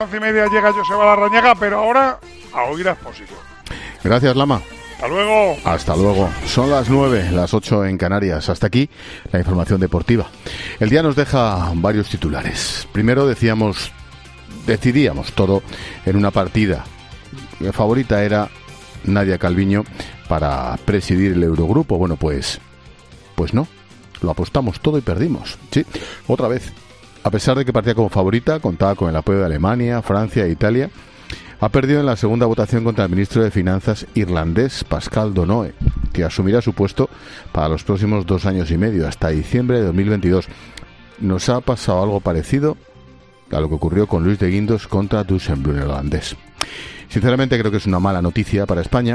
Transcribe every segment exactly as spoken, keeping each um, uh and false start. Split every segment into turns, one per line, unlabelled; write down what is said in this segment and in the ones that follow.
once y media llega Joseba Larrañaga, pero ahora a oír a Expósito.
Gracias, Lama.
Hasta luego.
Hasta luego. Son las nueve, las ocho en Canarias. Hasta aquí la información deportiva. El día nos deja varios titulares. Primero decíamos, decidíamos todo en una partida. Mi favorita era Nadia Calviño para presidir el Eurogrupo. Bueno, pues, pues no. Lo apostamos todo y perdimos. Sí, otra vez. A pesar de que partía como favorita, contaba con el apoyo de Alemania, Francia e Italia, ha perdido en la segunda votación contra el ministro de Finanzas irlandés Pascal Donohoe, que asumirá su puesto para los próximos dos años y medio, hasta diciembre de dos mil veintidós. Nos ha pasado algo parecido a lo que ocurrió con Luis de Guindos contra Dijsselbloem, el holandés. Sinceramente creo que es una mala noticia para España,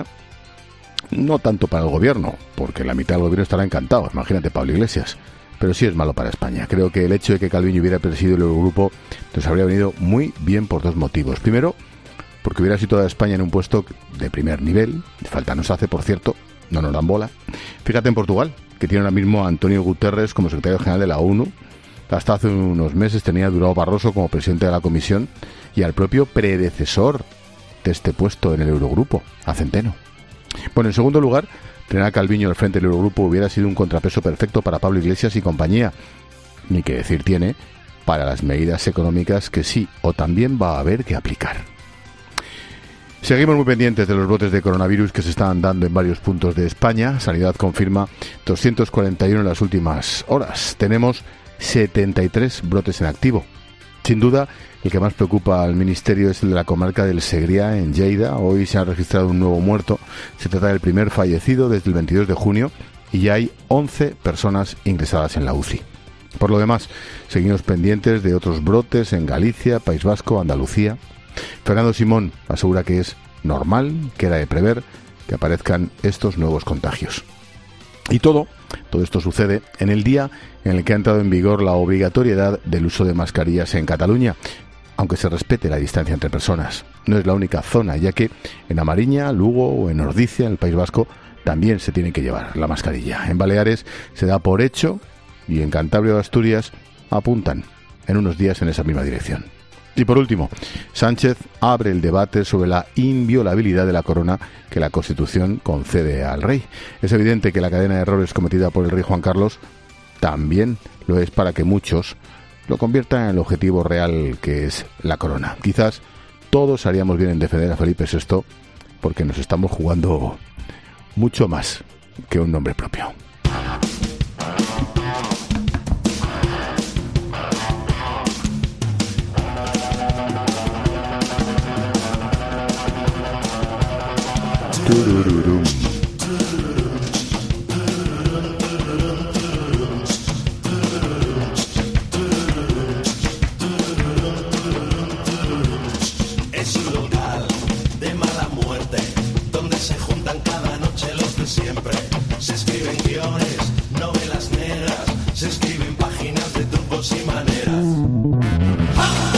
no tanto para el gobierno, porque la mitad del gobierno estará encantado, imagínate Pablo Iglesias, pero sí es malo para España. Creo que el hecho de que Calviño hubiera presidido el Eurogrupo nos habría venido muy bien por dos motivos. Primero, porque hubiera situado a España en un puesto de primer nivel. Falta nos hace, por cierto, no nos dan bola. Fíjate en Portugal, que tiene ahora mismo a António Guterres como secretario general de la ONU. Hasta hace unos meses tenía a Durão Barroso como presidente de la Comisión y al propio predecesor de este puesto en el Eurogrupo, a Centeno. Bueno, en segundo lugar, tener a Calviño al frente del Eurogrupo hubiera sido un contrapeso perfecto para Pablo Iglesias y compañía. Ni que decir tiene para las medidas económicas que sí o también va a haber que aplicar. Seguimos muy pendientes de los brotes de coronavirus que se están dando en varios puntos de España. Sanidad confirma doscientos cuarenta y uno en las últimas horas. Tenemos setenta y tres brotes en activo. Sin duda, el que más preocupa al Ministerio es el de la comarca del Segrià, en Lleida. Hoy se ha registrado un nuevo muerto. Se trata del primer fallecido desde el veintidós de junio y ya hay once personas ingresadas en la U C I. Por lo demás, seguimos pendientes de otros brotes en Galicia, País Vasco, Andalucía. Fernando Simón asegura que es normal, que era de prever que aparezcan estos nuevos contagios. Y todo, todo esto sucede en el día en el que ha entrado en vigor la obligatoriedad del uso de mascarillas en Cataluña, aunque se respete la distancia entre personas. No es la única zona, ya que en A Mariña, Lugo o en Ordicia, en el País Vasco, también se tiene que llevar la mascarilla. En Baleares se da por hecho y en Cantabria o Asturias apuntan en unos días en esa misma dirección. Y por último, Sánchez abre el debate sobre la inviolabilidad de la corona que la Constitución concede al rey. Es evidente que la cadena de errores cometida por el rey Juan Carlos también lo es para que muchos lo conviertan en el objetivo real que es la corona. Quizás todos haríamos bien en defender a Felipe sexto porque nos estamos jugando mucho más que un nombre propio. Turururum.
Es un local de mala muerte donde se juntan cada noche los de siempre. Se escriben guiones, novelas negras, se escriben páginas de trucos y maneras. ¡Ah!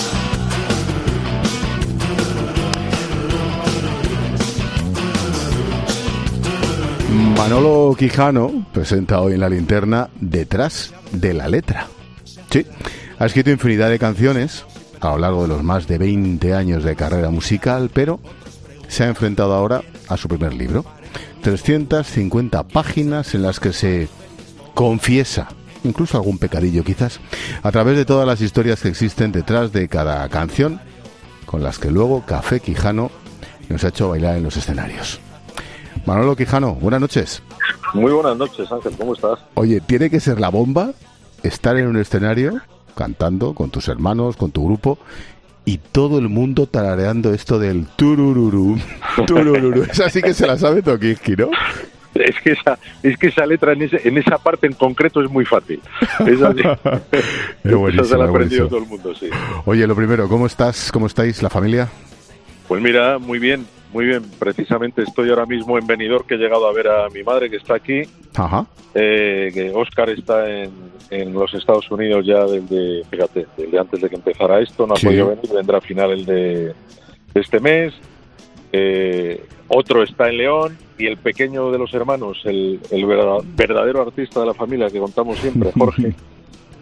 Manolo Quijano presenta hoy en La Linterna Detrás de la Letra. Sí, ha escrito infinidad de canciones a lo largo de los más de veinte años de carrera musical, pero se ha enfrentado ahora a su primer libro. trescientas cincuenta páginas en las que se confiesa, incluso algún pecadillo quizás, a través de todas las historias que existen detrás de cada canción, con las que luego Café Quijano nos ha hecho bailar en los escenarios. Manolo Quijano, buenas noches.
Muy buenas noches, Ángel, ¿cómo estás?
Oye, ¿tiene que ser la bomba estar en un escenario cantando con tus hermanos, con tu grupo, y todo el mundo tarareando esto del turururu, turururu? Esa sí que se la sabe Tokiski, ¿no?
Es que esa, es que esa letra en, ese, en esa parte en concreto es muy fácil. Esa, sí. Esa se la ha aprendido todo el mundo, sí.
Oye, lo primero, ¿cómo estás? ¿Cómo estáis, la familia?
Pues mira, muy bien, muy bien. Precisamente estoy ahora mismo en Benidorm, que he llegado a ver a mi madre, que está aquí.
Ajá.
Eh, que Óscar está en, en los Estados Unidos ya desde, fíjate, desde antes de que empezara esto. No ha
sí.
podido venir, vendrá a finales de, de este mes. Eh, otro está en León. Y el pequeño de los hermanos, el, el verdadero artista de la familia que contamos siempre, Jorge,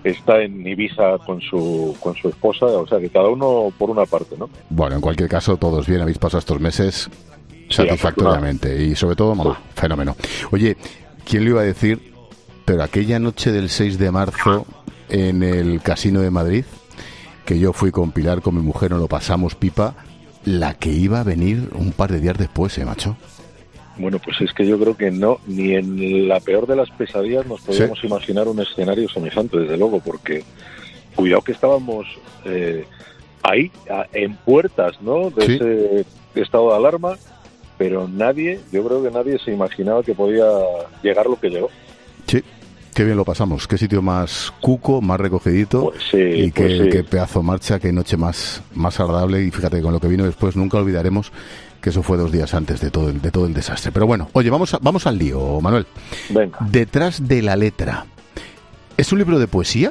está en Ibiza con su con su esposa, o sea que cada uno por una parte, ¿no?
Bueno, en cualquier caso, todos bien, habéis pasado estos meses satisfactoriamente, y sobre todo mamá, sí. Fenómeno. Oye, ¿quién le iba a decir? Pero aquella noche del seis de marzo en el Casino de Madrid, que yo fui con Pilar, con mi mujer, nos lo pasamos pipa, la que iba a venir un par de días después, ¿eh, macho?
Bueno, pues es que yo creo que no, ni en la peor de las pesadillas nos podíamos ¿Sí? imaginar un escenario semejante, desde luego, porque cuidado que estábamos eh, ahí, a, en puertas, ¿no?, de ¿Sí? ese estado de alarma, pero nadie, yo creo que nadie se imaginaba que podía llegar lo que llegó.
Sí. Qué bien lo pasamos, qué sitio más cuco, más recogidito,
pues sí,
y qué,
pues sí.
qué pedazo de marcha, qué noche más, más agradable, y fíjate, con lo que vino después nunca olvidaremos que eso fue dos días antes de todo el, de todo el desastre. Pero bueno, oye, vamos a, vamos al lío, Manuel.
Venga.
Detrás de la letra, ¿es un libro de poesía?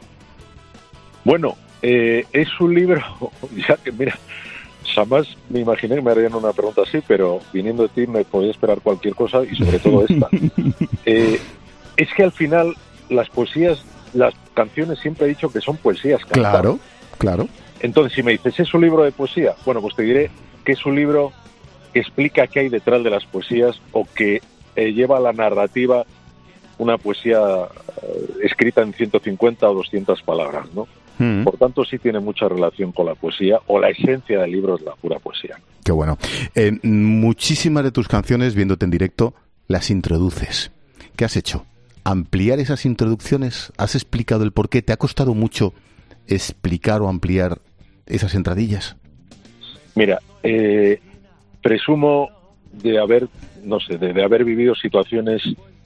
Bueno, eh, es un libro, ya que mira, jamás me imaginé que me harían una pregunta así, pero viniendo de ti me podía esperar cualquier cosa, y sobre todo esta. eh, Es que al final las poesías, las canciones siempre he dicho que son poesías cantadas.
Claro, claro.
Entonces, si me dices, ¿es un libro de poesía? Bueno, pues te diré que es un libro que explica qué hay detrás de las poesías, o que eh, lleva a la narrativa una poesía eh, escrita en ciento cincuenta o doscientas palabras, ¿no? Mm. Por tanto, sí tiene mucha relación con la poesía, o la esencia del libro es la pura poesía.
Qué bueno. Eh, muchísimas de tus canciones, viéndote en directo, las introduces. ¿Qué has hecho? ¿Ampliar esas introducciones? ¿Has explicado el por qué? ¿Te ha costado mucho explicar o ampliar esas entradillas?
Mira, eh, presumo de haber, no sé, de, de haber vivido situaciones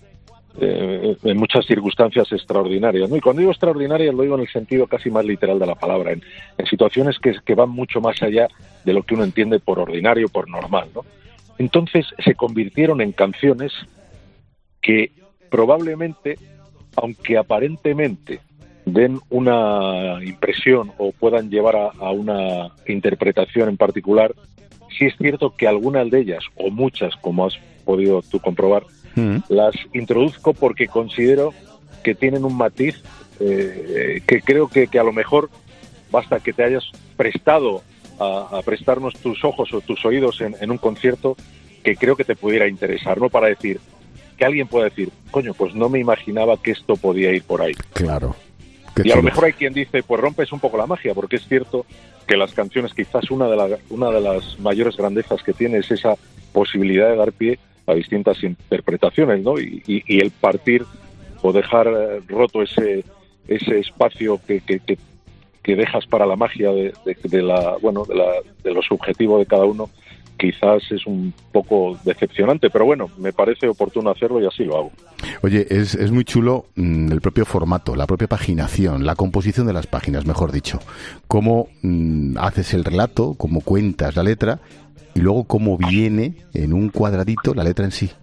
eh, en muchas circunstancias extraordinarias, ¿no? Y cuando digo extraordinarias lo digo en el sentido casi más literal de la palabra, en, en situaciones que, que van mucho más allá de lo que uno entiende por ordinario, por normal, ¿no? Entonces se convirtieron en canciones que probablemente, aunque aparentemente den una impresión o puedan llevar a, a una interpretación en particular, sí es cierto que algunas de ellas, o muchas, como has podido tú comprobar, mm. las introduzco porque considero que tienen un matiz eh, que creo que, que a lo mejor basta que te hayas prestado a, a prestarnos tus ojos o tus oídos en, en un concierto, que creo que te pudiera interesar, ¿no? Para decir, que alguien pueda decir, coño, pues no me imaginaba que esto podía ir por ahí.
Claro.
Y a lo mejor hay quien dice, pues rompes un poco la magia, porque es cierto que las canciones, quizás una de, la, una de las mayores grandezas que tiene es esa posibilidad de dar pie a distintas interpretaciones, ¿no? Y, y, y el partir o dejar roto ese ese espacio que, que, que, que dejas para la magia de, de, de la bueno de, la, de lo subjetivo de cada uno, quizás es un poco decepcionante, pero bueno, me parece oportuno hacerlo y así lo hago.
Oye, es, es muy chulo mmm, el propio formato, la propia paginación, la composición de las páginas, mejor dicho. Cómo mmm, haces el relato, cómo cuentas la letra, y luego cómo viene en un cuadradito la letra en sí.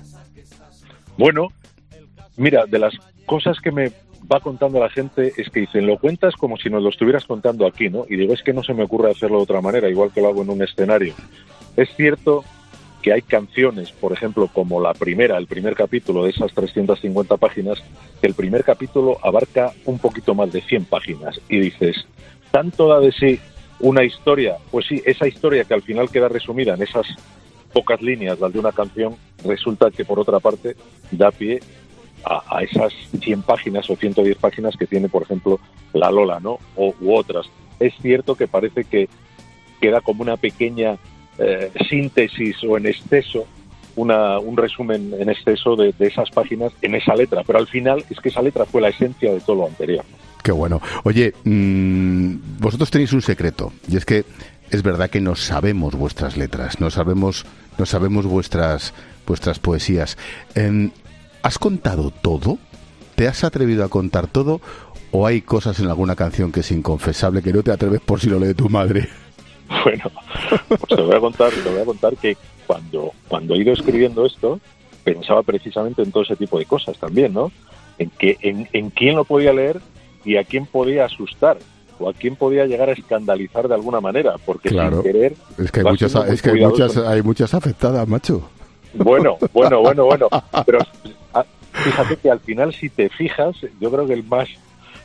Bueno, mira, de las cosas que me va contando la gente es que dicen, lo cuentas como si nos lo estuvieras contando aquí, ¿no? Y digo, es que no se me ocurre hacerlo de otra manera, igual que lo hago en un escenario. Es cierto que hay canciones, por ejemplo, como la primera, el primer capítulo de esas trescientas cincuenta páginas, que el primer capítulo abarca un poquito más de cien páginas. Y dices, ¿tanto da de sí una historia? Pues sí, esa historia que al final queda resumida en esas pocas líneas, las de una canción, resulta que por otra parte da pie a, a esas cien páginas o ciento diez páginas que tiene, por ejemplo, La Lola, ¿no? O, u otras. Es cierto que parece que queda como una pequeña Eh, síntesis o en exceso, una, un resumen en exceso de, de esas páginas en esa letra, pero al final es que esa letra fue la esencia de todo lo anterior.
Qué bueno. Oye, mmm, vosotros tenéis un secreto, y es que es verdad que no sabemos vuestras letras, no sabemos, no sabemos vuestras, vuestras poesías. Eh, ¿Has contado todo? ¿Te has atrevido a contar todo? ¿O hay cosas en alguna canción que es inconfesable, que no te atreves por si lo lee tu madre?
Bueno, pues te voy a contar, te voy a contar que cuando, cuando he ido escribiendo esto, pensaba precisamente en todo ese tipo de cosas también, ¿no? En que, en, en quién lo podía leer y a quién podía asustar, o a quién podía llegar a escandalizar de alguna manera, porque
claro,
sin querer...
Es que hay muchas, es que hay muchas, hay muchas afectadas, macho.
Bueno, bueno, bueno, bueno, pero fíjate que al final, si te fijas, yo creo que el más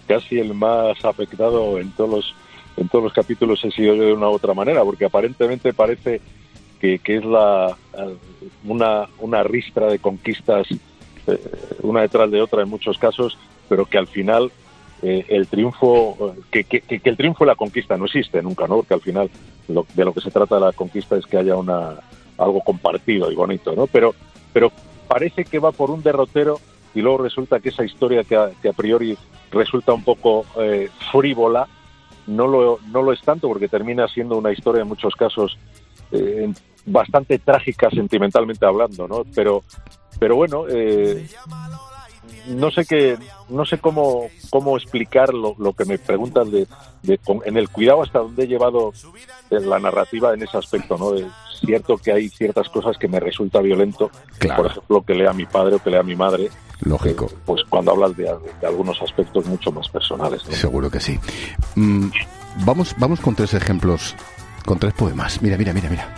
casi el más afectado en todos los en todos los capítulos he sido yo de una u otra manera, porque aparentemente parece que, que es la una una ristra de conquistas eh, una detrás de otra en muchos casos, pero que al final eh, el triunfo que, que, que el triunfo y la conquista no existe nunca, ¿no? Porque al final lo, de lo que se trata de la conquista es que haya una algo compartido y bonito, ¿no? Pero pero parece que va por un derrotero y luego resulta que esa historia que a, que a priori resulta un poco eh, frívola no lo no lo es tanto, porque termina siendo una historia en muchos casos eh, bastante trágica sentimentalmente hablando, ¿no? Pero pero bueno, eh, no sé qué no sé cómo cómo explicar lo, lo que me preguntan de, de en el cuidado hasta dónde he llevado la narrativa en ese aspecto, ¿no? Es cierto que hay ciertas cosas que me resulta violento,
claro.
Por ejemplo, que lea mi padre o que lea mi madre.
Lógico.
Eh, pues cuando hablas de, de algunos aspectos mucho más personales, ¿no?
Seguro que sí. Mm, vamos, vamos con tres ejemplos, con tres poemas. Mira, mira, mira, mira.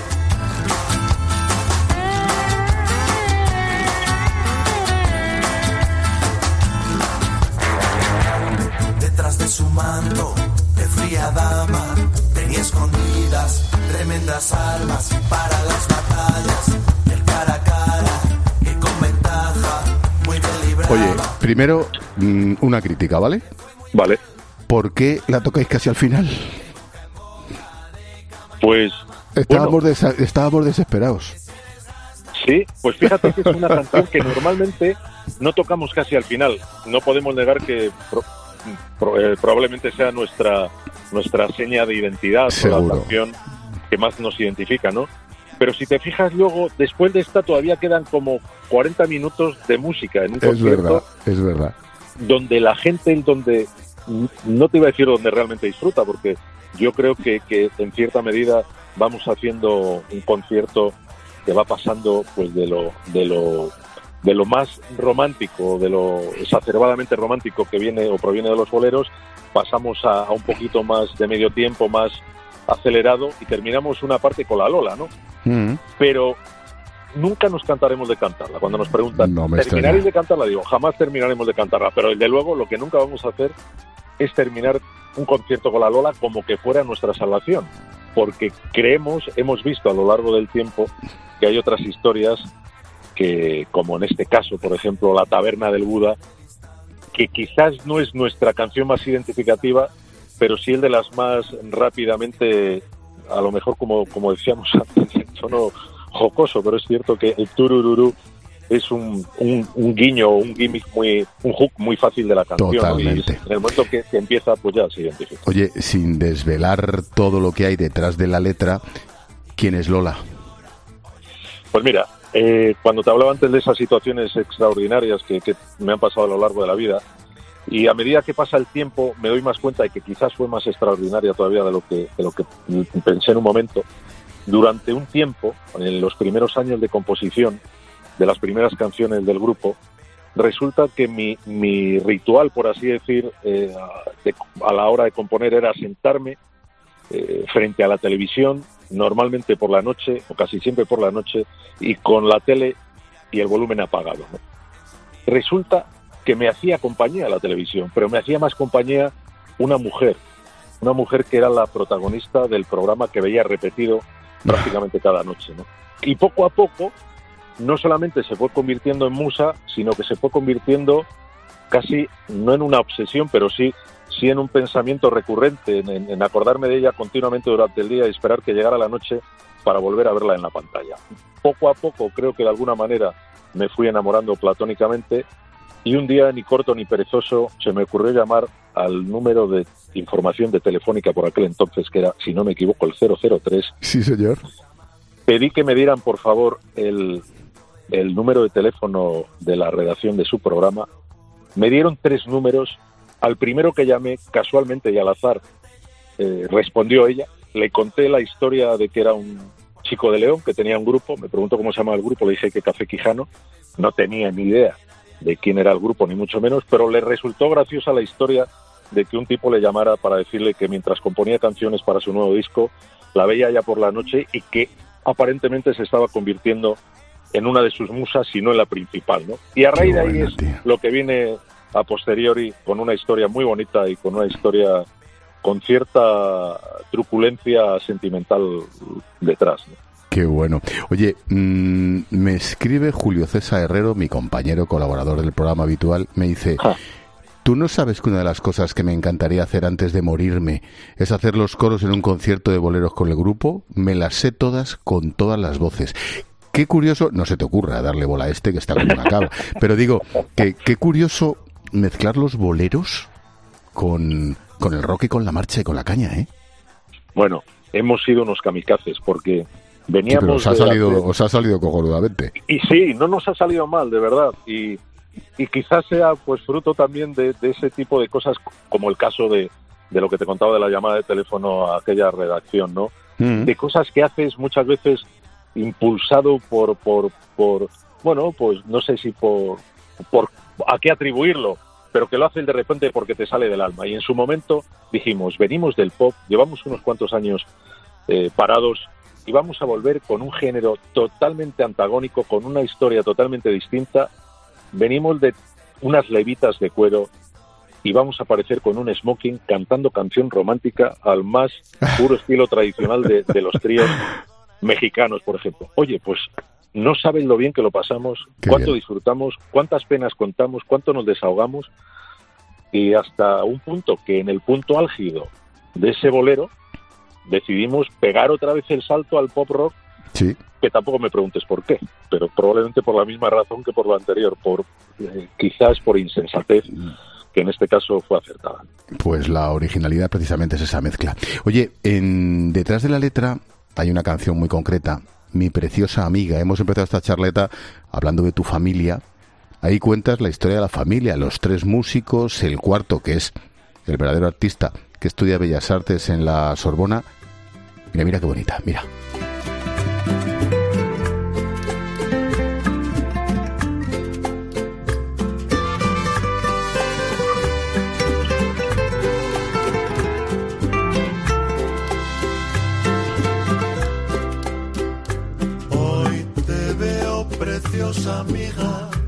Detrás de su manto de fría dama tenía escondidas tremendas armas para las batallas del cara a cara y con ventaja muy deliberada.
Oye, primero mmm, una crítica, ¿vale?
Vale.
¿Por qué la tocáis casi al final?
Pues
estábamos,
bueno,
desa- estábamos desesperados.
Sí, pues fíjate que es una canción que normalmente no tocamos casi al final. No podemos negar que pro, pro, eh, probablemente sea nuestra nuestra seña de identidad, o la canción que más nos identifica, ¿no? Pero si te fijas luego, después de esta todavía quedan como cuarenta minutos de música en un
Es
concierto.
verdad, es verdad.
Donde la gente, donde no te iba a decir donde realmente disfruta, porque yo creo que, que en cierta medida vamos haciendo un concierto que va pasando pues de lo de lo de lo más romántico, de lo exacerbadamente romántico que viene o proviene de los boleros, pasamos a, a un poquito más de medio tiempo, más acelerado, y terminamos una parte con la Lola, ¿no?
Mm.
Pero nunca nos cantaremos de cantarla. Cuando nos preguntan,
No me
¿terminaréis
extraña.
de cantarla? Digo, jamás terminaremos de cantarla, pero desde luego lo que nunca vamos a hacer es terminar un concierto con la Lola como que fuera nuestra salvación, porque creemos, hemos visto a lo largo del tiempo que hay otras historias que, como en este caso, por ejemplo, La Taberna del Buda, que quizás no es nuestra canción más identificativa, pero sí el de las más rápidamente, a lo mejor como, como decíamos antes, en tono jocoso, pero es cierto que el turururú es un, un, un guiño, un gimmick muy, un hook muy fácil de la canción, ¿no? Y
Totalmente.
en el momento que, que empieza, pues ya se identifica.
Oye, sin desvelar todo lo que hay detrás de la letra, ¿quién es Lola?
Pues mira, eh, cuando te hablaba antes de esas situaciones extraordinarias que, que me han pasado a lo largo de la vida, y a medida que pasa el tiempo me doy más cuenta de que quizás fue más extraordinaria todavía de lo que, de lo que pensé en un momento. Durante un tiempo, en los primeros años de composición de las primeras canciones del grupo, resulta que mi, mi ritual, por así decir, eh, de, a la hora de componer era sentarme eh, frente a la televisión, normalmente por la noche, o casi siempre por la noche, y con la tele y el volumen apagado, ¿no? Resulta que me hacía compañía la televisión, pero me hacía más compañía una mujer, una mujer que era la protagonista del programa que veía repetido prácticamente cada noche, ¿no? Y poco a poco, no solamente se fue convirtiendo en musa, sino que se fue convirtiendo casi, no en una obsesión, pero sí, sí en un pensamiento recurrente, en, en, en acordarme de ella continuamente durante el día y esperar que llegara la noche para volver a verla en la pantalla. Poco a poco, creo que de alguna manera me fui enamorando platónicamente, y un día, ni corto ni perezoso, se me ocurrió llamar al número de información de Telefónica por aquel entonces, que era, si no me equivoco, el cero cero tres.
Sí, señor.
Pedí que me dieran, por favor, el, el número de teléfono de la redacción de su programa. Me dieron tres números. Al primero que llamé, casualmente y al azar, eh, respondió ella. Le conté la historia de que era un chico de León, que tenía un grupo. Me preguntó cómo se llamaba el grupo, le dije que Café Quijano. No tenía ni idea de quién era el grupo, ni mucho menos, pero le resultó graciosa la historia de que un tipo le llamara para decirle que mientras componía canciones para su nuevo disco, la veía ya por la noche y que aparentemente se estaba convirtiendo en una de sus musas, si no en la principal, ¿no? Y a raíz de ahí es lo que viene a posteriori con una historia muy bonita y con una historia con cierta truculencia sentimental detrás, ¿no?
Qué bueno. Oye, mmm, me escribe Julio César Herrero, mi compañero colaborador del programa habitual, me dice... Ja. ¿Tú no sabes que una de las cosas que me encantaría hacer antes de morirme es hacer los coros en un concierto de boleros con el grupo? Me las sé todas con todas las voces. Qué curioso, no se te ocurra darle bola a este que está como una cabra, pero digo, que qué curioso mezclar los boleros con, con el rock y con la marcha y con la caña, ¿eh?
Bueno, hemos sido unos kamikazes porque veníamos...
Sí, pero os ha, salido, hacer... os ha salido cojonudamente.
Y sí, no nos ha salido mal, de verdad, y... Y quizás sea pues fruto también de, de ese tipo de cosas, como el caso de, de lo que te contaba de la llamada de teléfono a aquella redacción, ¿no? Mm. De cosas que haces muchas veces impulsado por, por, por bueno, pues no sé si por, por a qué atribuirlo, pero que lo haces de repente porque te sale del alma. Y en su momento dijimos, venimos del pop, llevamos unos cuantos años eh, parados y vamos a volver con un género totalmente antagónico, con una historia totalmente distinta. Venimos de unas levitas de cuero y vamos a aparecer con un smoking cantando canción romántica al más puro estilo tradicional de, de los tríos mexicanos, por ejemplo. Oye, pues no sabes lo bien que lo pasamos, Qué cuánto bien. disfrutamos, cuántas penas contamos, cuánto nos desahogamos, y hasta un punto que en el punto álgido de ese bolero decidimos pegar otra vez el salto al pop rock.
Sí.
Que tampoco me preguntes por qué, pero probablemente por la misma razón que por lo anterior, por eh, quizás por insensatez, que en este caso fue acertada.
Pues la originalidad precisamente es esa mezcla. Oye, en, detrás de la letra hay una canción muy concreta, Mi preciosa amiga. Hemos empezado esta charleta hablando de tu familia. Ahí cuentas la historia de la familia, los tres músicos, el cuarto, que es el verdadero artista, que estudia Bellas Artes en la Sorbona. Mira, mira qué bonita, mira.
Amiga,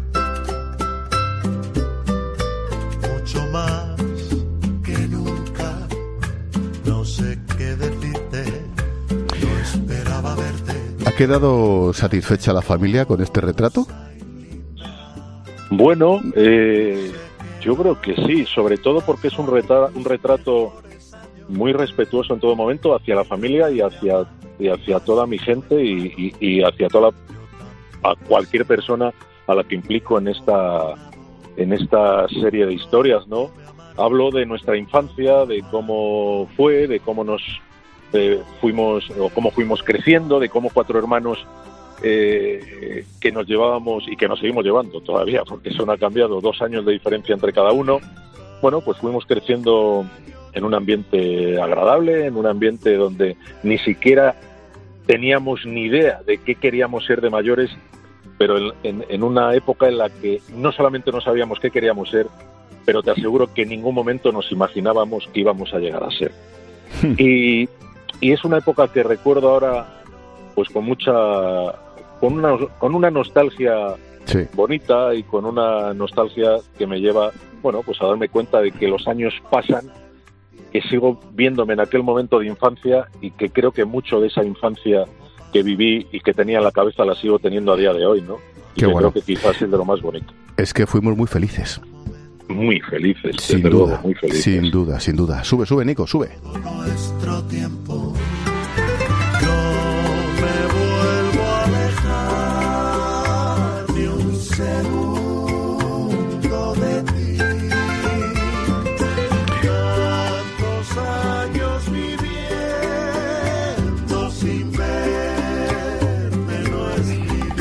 mucho más que nunca, no sé qué decirte, no esperaba verte.
¿Ha quedado satisfecha la familia con este retrato?
Bueno, eh, yo creo que sí, sobre todo porque es un retrato, un retrato muy respetuoso en todo momento hacia la familia y hacia, y hacia toda mi gente y, y, y hacia toda la, a cualquier persona a la que implico en esta en esta serie de historias, ¿no? Hablo de nuestra infancia, de cómo fue, de cómo nos eh, fuimos o cómo fuimos creciendo, de cómo cuatro hermanos eh, que nos llevábamos y que nos seguimos llevando todavía, porque eso no ha cambiado, dos años de diferencia entre cada uno. Bueno, pues fuimos creciendo en un ambiente agradable, en un ambiente donde ni siquiera teníamos ni idea de qué queríamos ser de mayores, pero en, en, en una época en la que no solamente no sabíamos qué queríamos ser, pero te aseguro que en ningún momento nos imaginábamos que íbamos a llegar a ser. y, y es una época que recuerdo ahora pues con mucha con una, con una nostalgia sí. bonita y con una nostalgia que me lleva, bueno, pues a darme cuenta de que los años pasan, que sigo viéndome en aquel momento de infancia y que creo que mucho de esa infancia que viví y que tenía en la cabeza la sigo teniendo a día de hoy, ¿no? Y
Qué
que
bueno.
creo que quizás es de lo más bonito.
Es que fuimos muy felices.
Muy felices,
sin
desde
duda,
luego, muy felices.
Sin duda, sin duda. Sube, sube, Nico, sube.
Nuestro tiempo, no me vuelvo a alejar ni un segundo de ti. Tantos años viviendo sin verte no es vivir.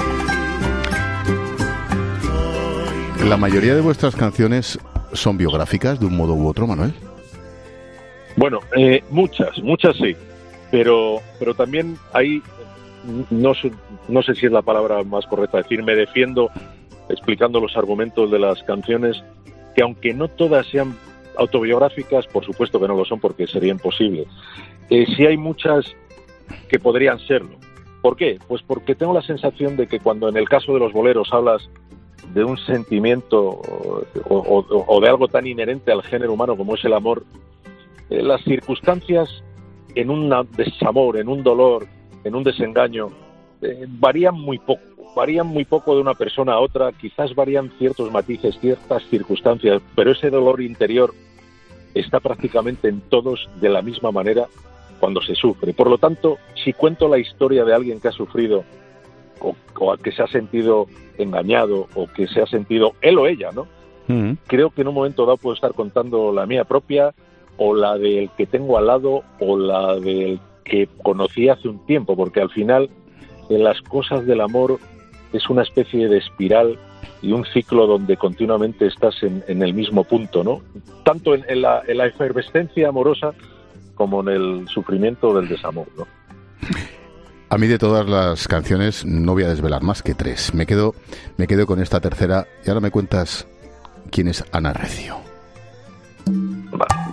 La mayoría de vuestras canciones son biográficas de un modo u otro, Manuel.
Bueno, eh, muchas, muchas sí, pero pero también hay, no sé, no sé si es la palabra más correcta decir, me defiendo explicando los argumentos de las canciones, que aunque no todas sean autobiográficas, por supuesto que no lo son porque sería imposible, eh, sí hay muchas que podrían serlo. ¿Por qué? Pues porque tengo la sensación de que cuando en el caso de los boleros hablas de un sentimiento o, o, o de algo tan inherente al género humano como es el amor, eh, las circunstancias en un desamor, en un dolor, en un desengaño, eh, varían muy poco, varían muy poco de una persona a otra, quizás varían ciertos matices, ciertas circunstancias, pero ese dolor interior está prácticamente en todos de la misma manera cuando se sufre. Por lo tanto, si cuento la historia de alguien que ha sufrido o, o que se ha sentido engañado o que se ha sentido él o ella, ¿no? Mm. Creo que en un momento dado puedo estar contando la mía propia o la del que tengo al lado o la del que conocí hace un tiempo, porque al final en las cosas del amor es una especie de espiral y un ciclo donde continuamente estás en, en el mismo punto, ¿no? Tanto en, en, la, en la efervescencia amorosa como en el sufrimiento del desamor, ¿no?
A mí de todas las canciones no voy a desvelar más que tres. Me quedo, me quedo con esta tercera y ahora me cuentas quién es Ana Recio.
Vale.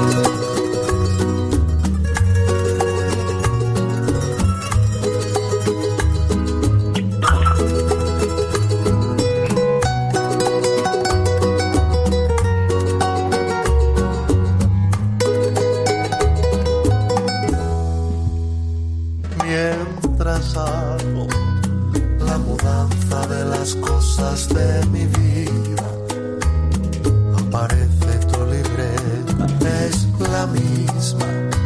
Mientras hago la mudanza de las cosas de mi vida, aparece tu libreta, es la misma.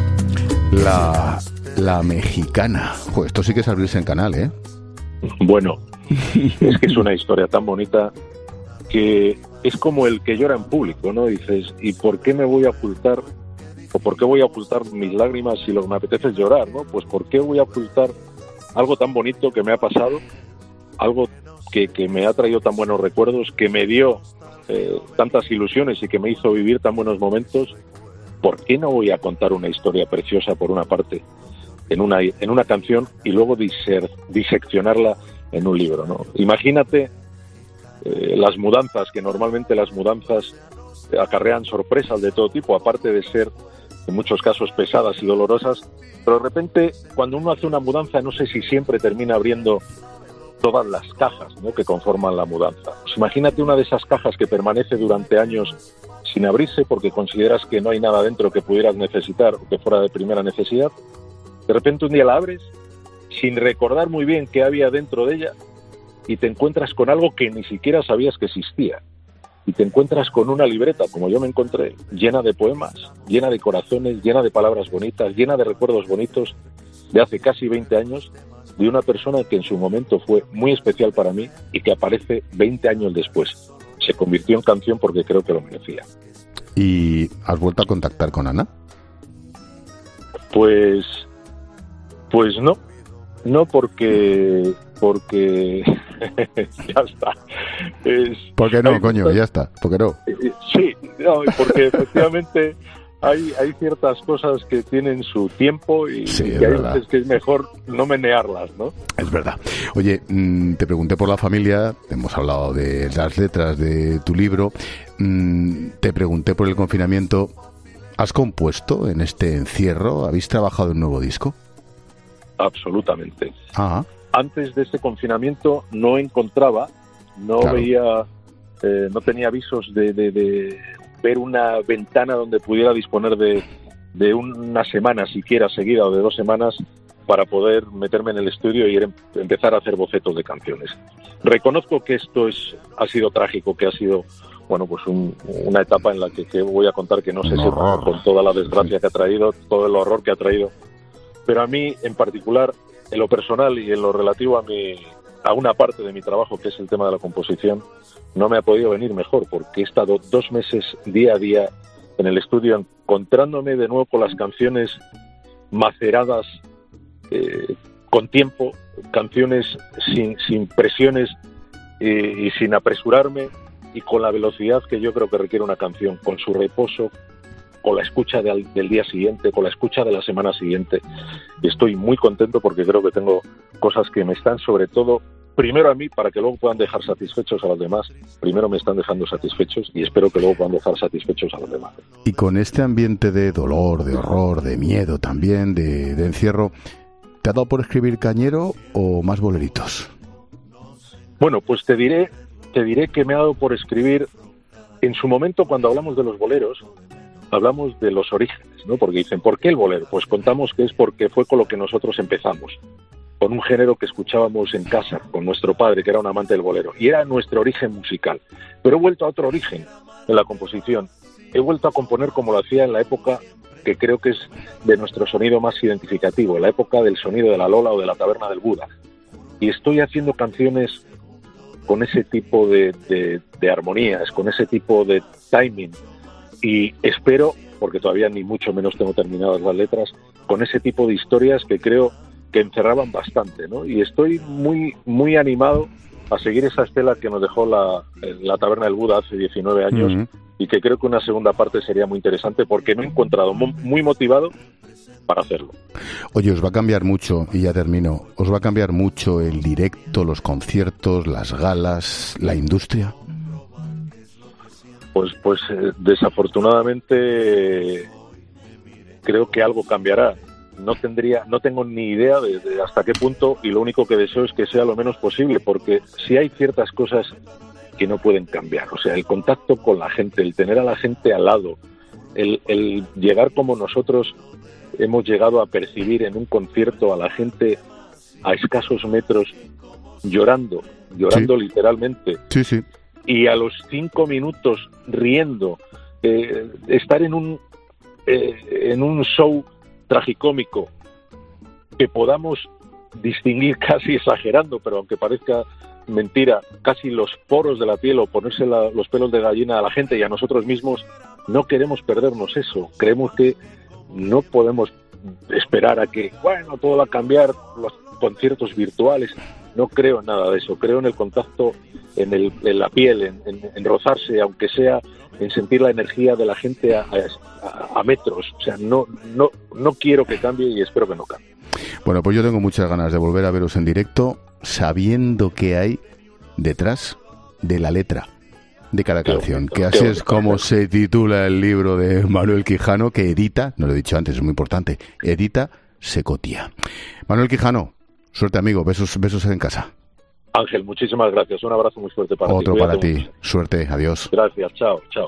La, la mexicana. Pues esto sí que es abrirse en canal, ¿eh?
Bueno, es que es una historia tan bonita que es como el que llora en público, ¿no? Dices, ¿y por qué me voy a ocultar? ¿O por qué voy a ocultar mis lágrimas si lo que me apetece es llorar, ¿no? Pues ¿por qué voy a ocultar algo tan bonito que me ha pasado? Algo que, que me ha traído tan buenos recuerdos, que me dio eh, tantas ilusiones y que me hizo vivir tan buenos momentos. ¿Por qué no voy a contar una historia preciosa por una parte en una, en una canción y luego diser, diseccionarla en un libro, ¿no? Imagínate eh, las mudanzas, que normalmente las mudanzas acarrean sorpresas de todo tipo, aparte de ser en muchos casos pesadas y dolorosas, pero de repente cuando uno hace una mudanza no sé si siempre termina abriendo todas las cajas, ¿no?, que conforman la mudanza. Pues imagínate una de esas cajas que permanece durante años sin abrirse porque consideras que no hay nada dentro que pudieras necesitar o que fuera de primera necesidad. De repente un día la abres sin recordar muy bien qué había dentro de ella y te encuentras con algo que ni siquiera sabías que existía. Y te encuentras con una libreta, como yo me encontré, llena de poemas, llena de corazones, llena de palabras bonitas, llena de recuerdos bonitos de hace casi veinte años, de una persona que en su momento fue muy especial para mí y que aparece veinte años después. Se convirtió en canción porque creo que lo merecía.
¿Y has vuelto a contactar con Ana?
Pues, pues no, no porque... porque ya está. Es,
¿Por qué no,
hay,
coño? Ya está. ¿Por qué no?
Sí, no, porque efectivamente hay, hay ciertas cosas que tienen su tiempo y,
sí,
y que hay veces que es mejor no menearlas, ¿no?
Es verdad. Oye, mmm, te pregunté por la familia, hemos hablado de las letras de tu libro, mmm, te pregunté por el confinamiento. ¿Has compuesto en este encierro? ¿Habéis trabajado en un nuevo disco?
Absolutamente.
Ah.
Antes de este confinamiento no encontraba, no claro. veía, eh, no tenía avisos de, de, de ver una ventana donde pudiera disponer de, de una semana siquiera seguida o de dos semanas para poder meterme en el estudio y em, empezar a hacer bocetos de canciones. Reconozco que esto es ha sido trágico, que ha sido bueno pues un, una etapa en la que, que voy a contar que no sé si con toda la desgracia que ha traído, todo el horror que ha traído, pero a mí en particular, en lo personal y en lo relativo a mi a una parte de mi trabajo, que es el tema de la composición, no me ha podido venir mejor, porque he estado dos meses día a día en el estudio encontrándome de nuevo con las canciones maceradas eh, con tiempo, canciones sin, sin presiones eh, y sin apresurarme y con la velocidad que yo creo que requiere una canción, con su reposo, con la escucha de, del día siguiente, con la escucha de la semana siguiente. Y estoy muy contento porque creo que tengo cosas que me están, sobre todo, primero a mí, para que luego puedan dejar satisfechos a los demás. Primero me están dejando satisfechos y espero que luego puedan dejar satisfechos a los demás.
Y con este ambiente de dolor, de horror, de miedo también, de, de encierro, ¿te ha dado por escribir cañero o más boleritos?
Bueno, pues te diré te diré que me ha dado por escribir, en su momento cuando hablamos de los boleros, hablamos de los orígenes, ¿no? Porque dicen, ¿por qué el bolero? Pues contamos que es porque fue con lo que nosotros empezamos, con un género que escuchábamos en casa, con nuestro padre, que era un amante del bolero, y era nuestro origen musical. Pero he vuelto a otro origen en la composición. He vuelto a componer como lo hacía en la época que creo que es de nuestro sonido más identificativo, en la época del sonido de la Lola o de la Taberna del Buda. Y estoy haciendo canciones con ese tipo de, de, de armonías, con ese tipo de timing, y espero, porque todavía ni mucho menos tengo terminadas las letras, con ese tipo de historias que creo que encerraban bastante, ¿no? Y estoy muy muy animado a seguir esa estela que nos dejó la, la Taberna del Buda hace diecinueve años, uh-huh. y que creo que una segunda parte sería muy interesante porque me he encontrado muy motivado para hacerlo.
Oye, os va a cambiar mucho, y ya termino, os va a cambiar mucho el directo, los conciertos, las galas, la industria.
Pues, pues eh, desafortunadamente creo que algo cambiará. No tendría, no tengo ni idea de, de hasta qué punto, y lo único que deseo es que sea lo menos posible, porque si hay ciertas cosas que no pueden cambiar, o sea, el contacto con la gente, el tener a la gente al lado, el, el llegar como nosotros hemos llegado a percibir en un concierto a la gente a escasos metros llorando, llorando sí. literalmente.
Sí, sí.
Y a los cinco minutos riendo, eh, estar en un eh, en un show tragicómico que podamos distinguir, casi exagerando, pero aunque parezca mentira, casi los poros de la piel o ponerse la, los pelos de gallina a la gente y a nosotros mismos, no queremos perdernos eso. Creemos que no podemos esperar a que, bueno, todo va a cambiar, los conciertos virtuales. No creo en nada de eso. Creo en el contacto, en, el, en la piel, en, en, en rozarse, aunque sea en sentir la energía de la gente a, a, a metros. O sea, no, no, no quiero que cambie y espero que no cambie.
Bueno, pues yo tengo muchas ganas de volver a veros en directo, sabiendo qué hay detrás de la letra de cada canción, que así es como se titula el libro de Manuel Quijano, que edita, no lo he dicho antes, es muy importante, edita Secotia. Manuel Quijano, suerte amigo, besos, besos en casa.
Ángel, muchísimas gracias, un abrazo muy fuerte para
Otro
ti.
Otro para ti, mucho. Suerte, adiós.
Gracias, chao, chao.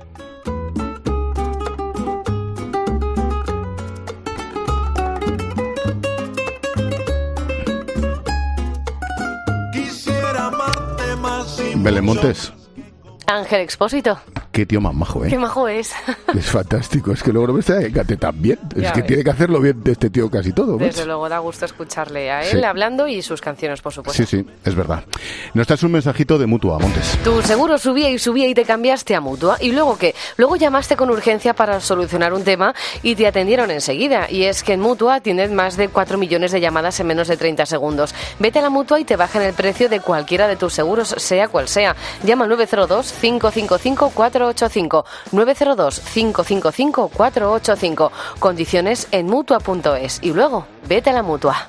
Belén Montes.
Ángel Expósito.
Qué tío más majo, ¿eh?
Qué majo es.
Es fantástico. Es que luego no me se encante tan bien. Es ya que ves. Tiene que hacerlo bien de este tío casi todo. ¿ves?
Desde luego da gusto escucharle a él sí. hablando y sus canciones, por supuesto.
Sí, sí, es verdad. Nos traes un mensajito de Mutua, Montes.
Tu seguro subía y subía y te cambiaste a Mutua. ¿Y luego qué? Luego llamaste con urgencia para solucionar un tema y te atendieron enseguida. Y es que en Mutua tienes más de cuatro millones de llamadas en menos de treinta segundos. Vete a la Mutua y te bajan el precio de cualquiera de tus seguros, sea cual sea. Llama al nueve cero dos, cinco cinco cinco, cuatro ocho cinco. nueve cero dos, cinco cinco cinco, cuatro ocho cinco. Condiciones en Mutua punto es. Y luego, vete a la Mutua.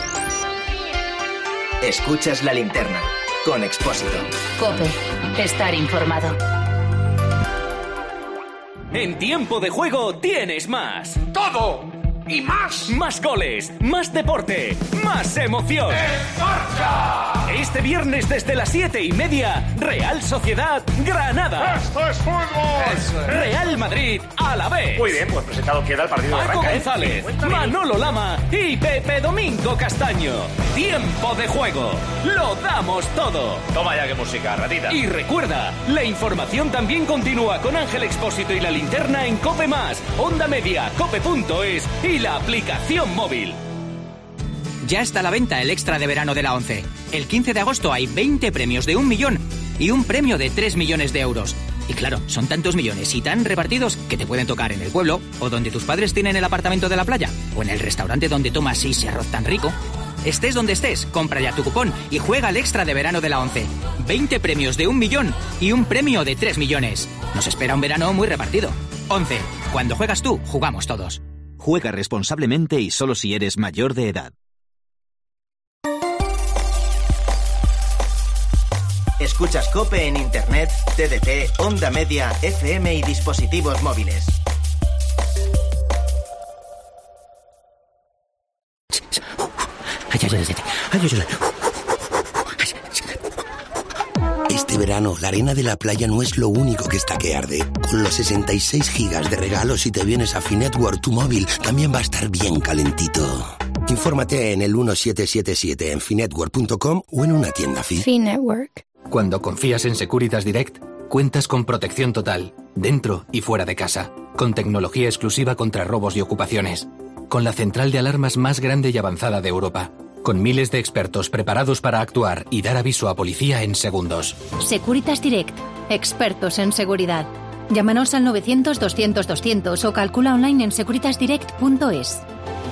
Escuchas La Linterna con Expósito.
COPE. Estar informado.
En tiempo de juego tienes más.
¡Todo! ¡Y más!
Más goles, más deporte, más emoción.
¡En marcha!
Este viernes desde las siete y media, Real Sociedad Granada.
¡Esto es fútbol!
Eso es. Real Madrid a la vez.
Muy bien, pues presentado queda el partido de
Paco
arranca,
González,
¿eh?
Manolo Lama y Pepe Domingo Castaño. Tiempo de juego. Lo damos todo.
Toma ya que música, ratita.
Y recuerda, la información también continúa con Ángel Expósito y La Linterna en COPE más, Onda Media, cope punto es y la aplicación móvil.
Ya está a la venta el extra de verano de la ONCE. El quince de agosto hay veinte premios de un millón y un premio de tres millones de euros. Y claro, son tantos millones y tan repartidos que te pueden tocar en el pueblo, o donde tus padres tienen el apartamento de la playa, o en el restaurante donde tomas ese arroz tan rico. Estés donde estés, compra ya tu cupón y juega el extra de verano de la ONCE. veinte premios de un millón y un premio de tres millones. Nos espera un verano muy repartido. ONCE. Cuando juegas tú, jugamos todos.
Juega responsablemente y solo si eres mayor de edad.
Escuchas COPE en Internet, T D T, Onda Media, F M y dispositivos móviles.
Este verano, la arena de la playa no es lo único que está que arde. Con los sesenta y seis gigas de regalos si te vienes a Finetwork, tu móvil también va a estar bien calentito. Infórmate en el uno siete siete siete en finetwork punto com o en una tienda Fi.
Finetwork.
Cuando confías en Securitas Direct, cuentas con protección total, dentro y fuera de casa, con tecnología exclusiva contra robos y ocupaciones, con la central de alarmas más grande y avanzada de Europa, con miles de expertos preparados para actuar y dar aviso a policía en segundos.
Securitas Direct, expertos en seguridad. Llámanos al novecientos doscientos doscientos o calcula online en securitas direct punto es.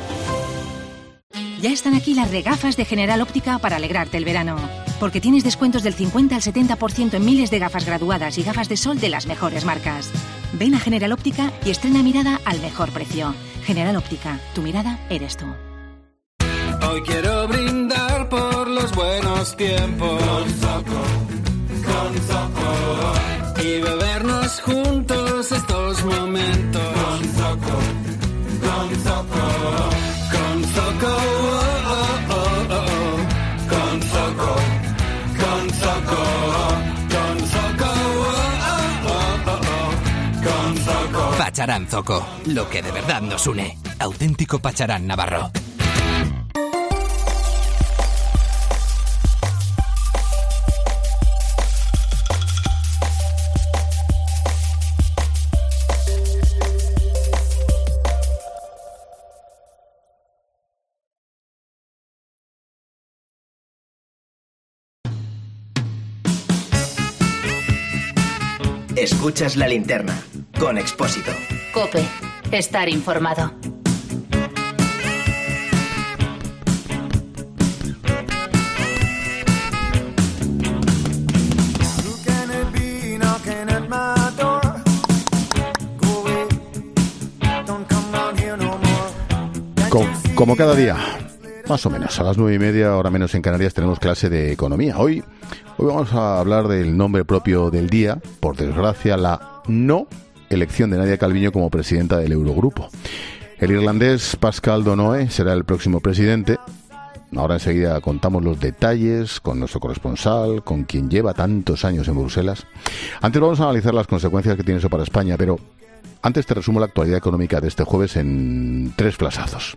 Ya están aquí las regafas de General Óptica para alegrarte el verano. Porque tienes descuentos del cincuenta al setenta por ciento en miles de gafas graduadas y gafas de sol de las mejores marcas. Ven a General Óptica y estrena mirada al mejor precio. General Óptica, tu mirada eres tú.
Hoy quiero brindar por los buenos tiempos. Con Zoco, con Zoco. Y bebernos juntos estos momentos. Con Zoco, con Zoco. Con Zoco, oh, oh, oh, oh. Con Zoco, con Zoco. Con Zoco, oh, oh, oh, oh. Con Zoco.
Pacharán Zoco, lo que de verdad nos une. Auténtico Pacharán Navarro.
Escuchas La Linterna, con Expósito.
COPE, estar informado.
Como, como cada día, más o menos, a las nueve y media, hora menos en Canarias, tenemos clase de economía. Hoy, hoy vamos a hablar del nombre propio del día, por desgracia, la no elección de Nadia Calviño como presidenta del Eurogrupo. El irlandés Pascal Donohoe será el próximo presidente. Ahora enseguida contamos los detalles con nuestro corresponsal, con quien lleva tantos años en Bruselas. Antes vamos a analizar las consecuencias que tiene eso para España, pero antes te resumo la actualidad económica de este jueves en tres flasazos.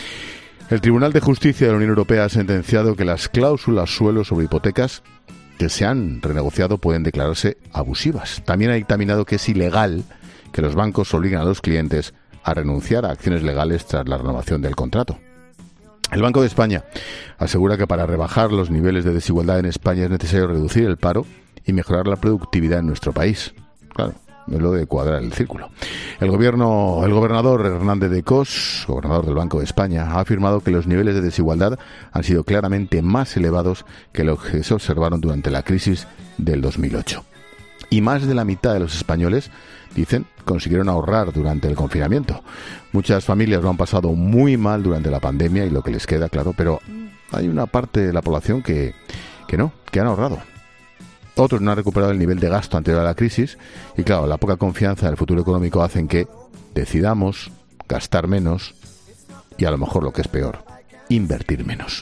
El Tribunal de Justicia de la Unión Europea ha sentenciado que las cláusulas suelo sobre hipotecas que se han renegociado pueden declararse abusivas. También ha dictaminado que es ilegal que los bancos obliguen a los clientes a renunciar a acciones legales tras la renovación del contrato. El Banco de España asegura que para rebajar los niveles de desigualdad en España es necesario reducir el paro y mejorar la productividad en nuestro país. Claro, es lo de cuadrar el círculo. El gobierno, el gobernador Hernández de Cos, gobernador del Banco de España, ha afirmado que los niveles de desigualdad han sido claramente más elevados que los que se observaron durante la crisis del dos mil ocho. Y más de la mitad de los españoles, dicen, consiguieron ahorrar durante el confinamiento. Muchas familias lo han pasado muy mal durante la pandemia y lo que les queda, claro, pero hay una parte de la población que, que no, que han ahorrado. Otros no han recuperado el nivel de gasto anterior a la crisis y, claro, la poca confianza en el futuro económico hacen que decidamos gastar menos y, a lo mejor lo que es peor, invertir menos.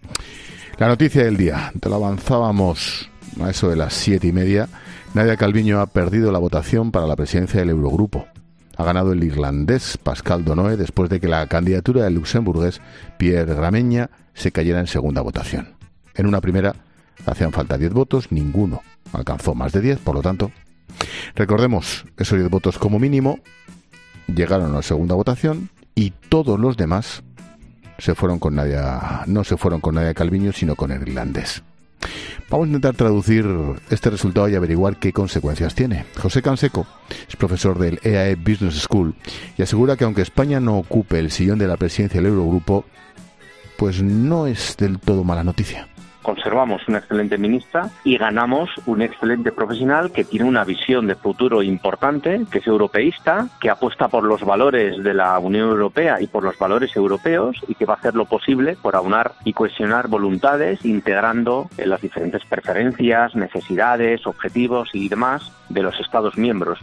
La noticia del día, te lo avanzábamos a eso de las siete y media. Nadia Calviño ha perdido la votación para la presidencia del Eurogrupo. Ha ganado el irlandés Pascal Donohoe después de que la candidatura del luxemburgués Pierre Gramegna se cayera en segunda votación. En una primera hacían falta diez votos, ninguno alcanzó más de diez, por lo tanto, recordemos, esos diez votos como mínimo llegaron a la segunda votación y todos los demás se fueron con Nadia, no se fueron con Nadia Calviño, sino con el irlandés. Vamos a intentar traducir este resultado y averiguar qué consecuencias tiene. José Canseco es profesor del E A E Business School y asegura que aunque España no ocupe el sillón de la presidencia del Eurogrupo, pues no es del todo mala noticia.
Conservamos una excelente ministra y ganamos un excelente profesional que tiene una visión de futuro importante, que es europeísta, que apuesta por los valores de la Unión Europea y por los valores europeos y que va a hacer lo posible por aunar y cohesionar voluntades, integrando en las diferentes preferencias, necesidades, objetivos y demás de los Estados miembros.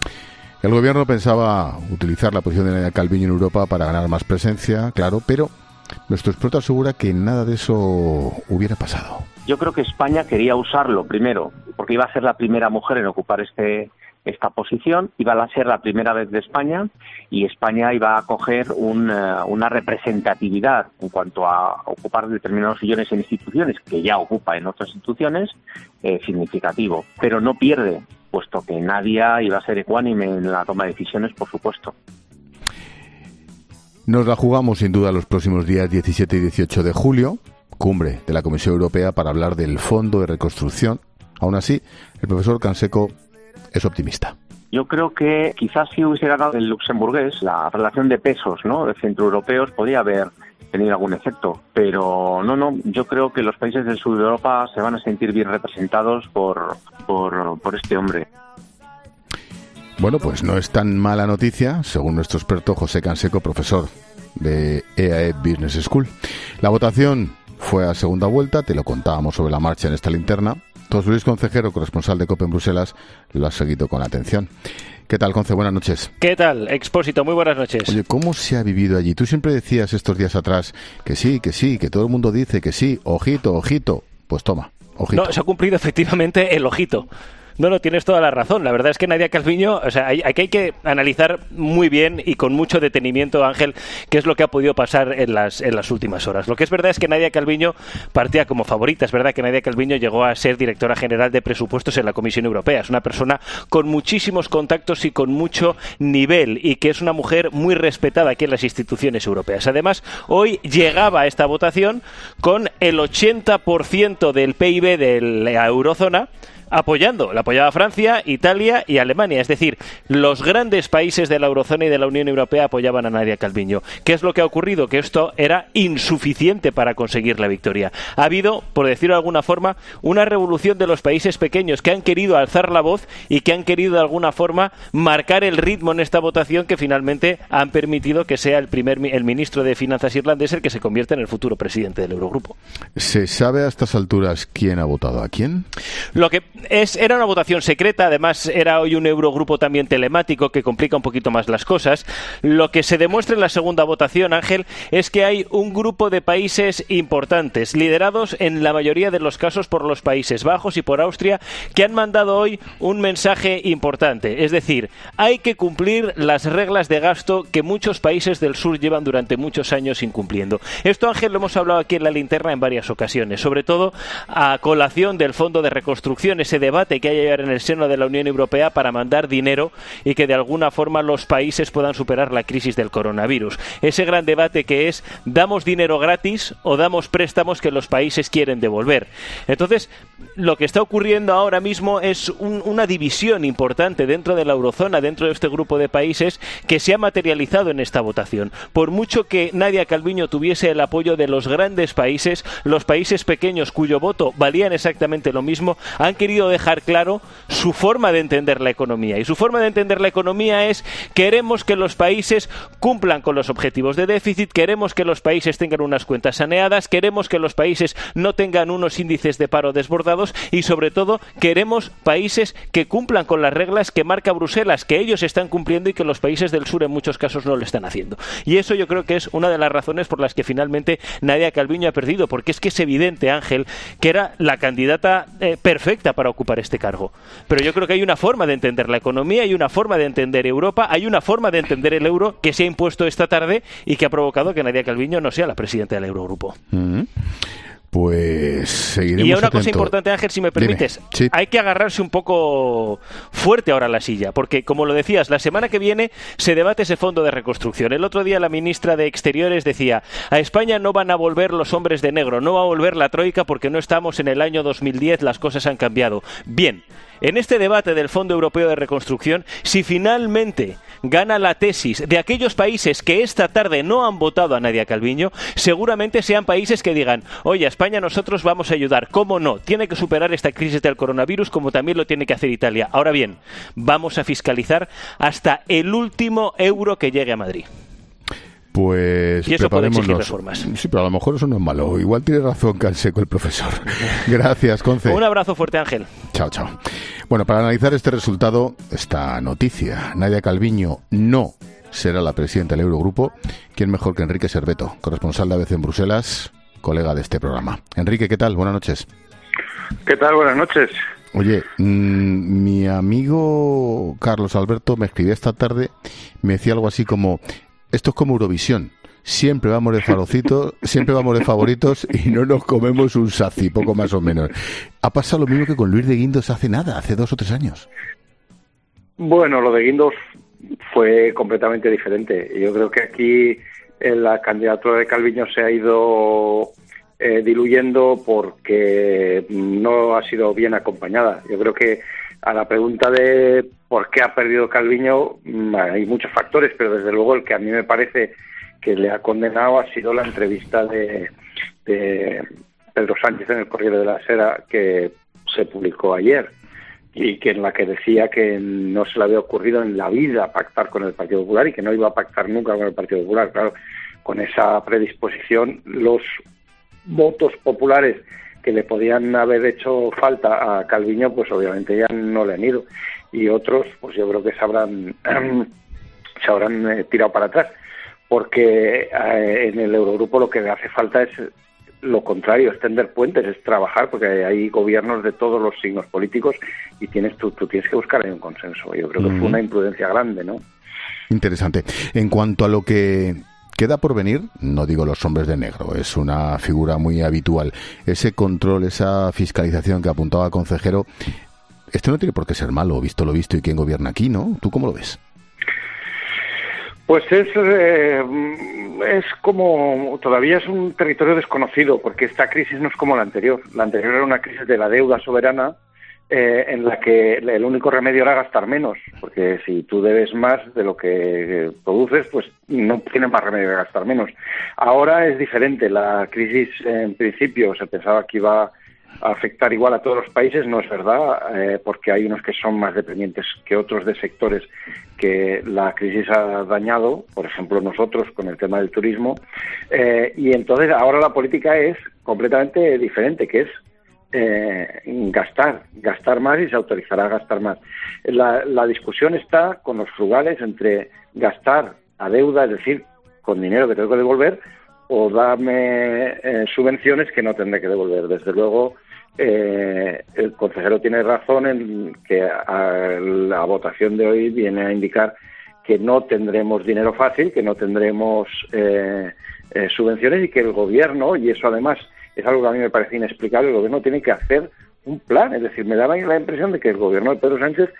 El gobierno pensaba utilizar la posición de Nadia Calviño en Europa para ganar más presencia, claro, pero nuestro experto asegura que nada de eso hubiera pasado.
Yo creo que España quería usarlo, primero, porque iba a ser la primera mujer en ocupar este esta posición, iba a ser la primera vez de España y España iba a coger un, uh, una representatividad en cuanto a ocupar determinados sillones en instituciones, que ya ocupa en otras instituciones, eh, significativo, pero no pierde, puesto que Nadia iba a ser ecuánime en la toma de decisiones, por supuesto.
Nos la jugamos sin duda los próximos días diecisiete y dieciocho de julio, cumbre de la Comisión Europea para hablar del Fondo de Reconstrucción. Aún así, el profesor Canseco es optimista.
Yo creo que quizás si hubiese ganado el luxemburgués, la relación de pesos, ¿no?, de centroeuropeos podría haber tenido algún efecto, pero no, no, yo creo que los países del sur de Europa se van a sentir bien representados por, por, por este hombre.
Bueno, pues no es tan mala noticia, según nuestro experto José Canseco, profesor de E A E Business School. La votación fue a segunda vuelta, te lo contábamos sobre la marcha en esta linterna. José Luis Concejero, corresponsal de COPE en Bruselas, lo ha seguido con atención. ¿Qué tal, Conce? Buenas noches.
¿Qué tal, Expósito? Muy buenas noches.
Oye, ¿cómo se ha vivido allí? Tú siempre decías estos días atrás que sí, que sí, que todo el mundo dice que sí, ojito, ojito. Pues toma, ojito.
No, se ha cumplido efectivamente el ojito. No, no, tienes toda la razón. La verdad es que Nadia Calviño, o sea, hay, aquí hay que analizar muy bien y con mucho detenimiento, Ángel, qué es lo que ha podido pasar en las, en las últimas horas. Lo que es verdad es que Nadia Calviño partía como favorita. Es verdad que Nadia Calviño llegó a ser directora general de presupuestos en la Comisión Europea. Es una persona con muchísimos contactos y con mucho nivel y que es una mujer muy respetada aquí en las instituciones europeas. Además, hoy llegaba a esta votación con el ochenta por ciento del P I B de la eurozona apoyando. La apoyaba Francia, Italia y Alemania. Es decir, los grandes países de la eurozona y de la Unión Europea apoyaban a Nadia Calviño. ¿Qué es lo que ha ocurrido? Que esto era insuficiente para conseguir la victoria. Ha habido, por decirlo de alguna forma, una revolución de los países pequeños que han querido alzar la voz y que han querido de alguna forma marcar el ritmo en esta votación que finalmente han permitido que sea el primer el ministro de Finanzas irlandés el que se convierta en el futuro presidente del Eurogrupo.
¿Se sabe a estas alturas quién ha votado a quién?
Lo que Es, era una votación secreta, además era hoy un Eurogrupo también telemático que complica un poquito más las cosas. Lo que se demuestra en la segunda votación, Ángel, es que hay un grupo de países importantes, liderados en la mayoría de los casos por los Países Bajos y por Austria, que han mandado hoy un mensaje importante. Es decir, hay que cumplir las reglas de gasto que muchos países del sur llevan durante muchos años incumpliendo. Esto, Ángel, lo hemos hablado aquí en la linterna en varias ocasiones, sobre todo a colación del Fondo de Reconstrucción, ese debate que hay ahora en el seno de la Unión Europea para mandar dinero y que de alguna forma los países puedan superar la crisis del coronavirus. Ese gran debate que es, ¿damos dinero gratis o damos préstamos que los países quieren devolver? Entonces, lo que está ocurriendo ahora mismo es un, una división importante dentro de la eurozona, dentro de este grupo de países que se ha materializado en esta votación. Por mucho que Nadia Calviño tuviese el apoyo de los grandes países, los países pequeños cuyo voto valían exactamente lo mismo, han querido dejar claro su forma de entender la economía. Y su forma de entender la economía es: queremos que los países cumplan con los objetivos de déficit, queremos que los países tengan unas cuentas saneadas, queremos que los países no tengan unos índices de paro desbordados y, sobre todo, queremos países que cumplan con las reglas que marca Bruselas, que ellos están cumpliendo y que los países del sur en muchos casos no lo están haciendo. Y eso yo creo que es una de las razones por las que finalmente Nadia Calviño ha perdido, porque es que es evidente, Ángel, que era la candidata eh, perfecta para ocupar este cargo. Pero yo creo que hay una forma de entender la economía, hay una forma de entender Europa, hay una forma de entender el euro que se ha impuesto esta tarde y que ha provocado que Nadia Calviño no sea la presidenta del Eurogrupo.
Mm-hmm. Pues seguiremos
Y una
atento.
cosa importante, Ángel, si me permites,
sí.
hay que agarrarse un poco fuerte ahora a la silla, porque, como lo decías, la semana que viene se debate ese fondo de reconstrucción. El otro día la ministra de Exteriores decía: a España no van a volver los hombres de negro, no va a volver la troika porque no estamos en el año dos mil diez, las cosas han cambiado. Bien, en este debate del Fondo Europeo de Reconstrucción, si finalmente gana la tesis de aquellos países que esta tarde no han votado a Nadia Calviño, seguramente sean países que digan: oye, a España nosotros vamos a ayudar. ¿Cómo no? Tiene que superar esta crisis del coronavirus como también lo tiene que hacer Italia. Ahora bien, vamos a fiscalizar hasta el último euro que llegue a Madrid.
Pues
y eso puede exigir
preparémonos.
reformas.
Sí, pero a lo mejor eso no es malo. Igual tiene razón Canseco, el profesor. Gracias, Conce.
Un abrazo fuerte, Ángel.
Chao, chao. Bueno, para analizar este resultado, esta noticia, Nadia Calviño no será la presidenta del Eurogrupo. ¿Quién mejor que Enrique Serveto, corresponsal de A B C en Bruselas, colega de este programa? Enrique, ¿qué tal? Buenas noches.
¿Qué tal? Buenas noches.
Oye, mmm, mi amigo Carlos Alberto me escribía esta tarde, me decía algo así como, esto es como Eurovisión, siempre vamos de farocitos, siempre vamos de favoritos y no nos comemos un saci, poco más o menos. Ha pasado lo mismo que con Luis de Guindos hace nada, hace dos o tres años.
Bueno, lo de Guindos fue completamente diferente. Yo creo que aquí en la candidatura de Calviño se ha ido eh, diluyendo porque no ha sido bien acompañada. Yo creo que a la pregunta de por qué ha perdido Calviño hay muchos factores, pero desde luego el que a mí me parece que le ha condenado ha sido la entrevista de, de Pedro Sánchez en el Corriere de la Sera que se publicó ayer, y que en la que decía que no se le había ocurrido en la vida pactar con el Partido Popular y que no iba a pactar nunca con el Partido Popular. Claro, con esa predisposición, los votos populares que le podían haber hecho falta a Calviño, pues obviamente ya no le han ido. Y otros, pues yo creo que se habrán, se habrán eh, tirado para atrás, porque eh, en el Eurogrupo lo que le hace falta es lo contrario, es tender puentes, es trabajar, porque hay gobiernos de todos los signos políticos y tienes tú, tú tienes que buscar ahí un consenso. Yo creo que uh-huh. fue una imprudencia grande, ¿no?
Interesante. En cuanto a lo que queda por venir, no digo los hombres de negro, es una figura muy habitual. Ese control, esa fiscalización que apuntaba el consejero, esto no tiene por qué ser malo, visto lo visto y quién gobierna aquí, ¿no? ¿Tú cómo lo ves?
Pues es eh, es como, todavía es un territorio desconocido, porque esta crisis no es como la anterior. La anterior era una crisis de la deuda soberana, eh, en la que el único remedio era gastar menos, porque si tú debes más de lo que produces, pues no tienes más remedio que gastar menos. Ahora es diferente. La crisis, en principio, se pensaba que iba a afectar igual a todos los países, no es verdad, eh, porque hay unos que son más dependientes que otros de sectores que la crisis ha dañado, por ejemplo nosotros con el tema del turismo, eh, y entonces ahora la política es completamente diferente, que es eh, gastar, gastar más y se autorizará a gastar más. La, la discusión está con los frugales entre gastar a deuda, es decir, con dinero que tengo que devolver, o darme eh, subvenciones que no tendré que devolver. Desde luego, eh, el consejero tiene razón en que a la votación de hoy viene a indicar que no tendremos dinero fácil, que no tendremos eh, eh, subvenciones y que el gobierno, y eso además es algo que a mí me parece inexplicable, el gobierno tiene que hacer un plan. Es decir, me daba la impresión de que el gobierno de Pedro Sánchez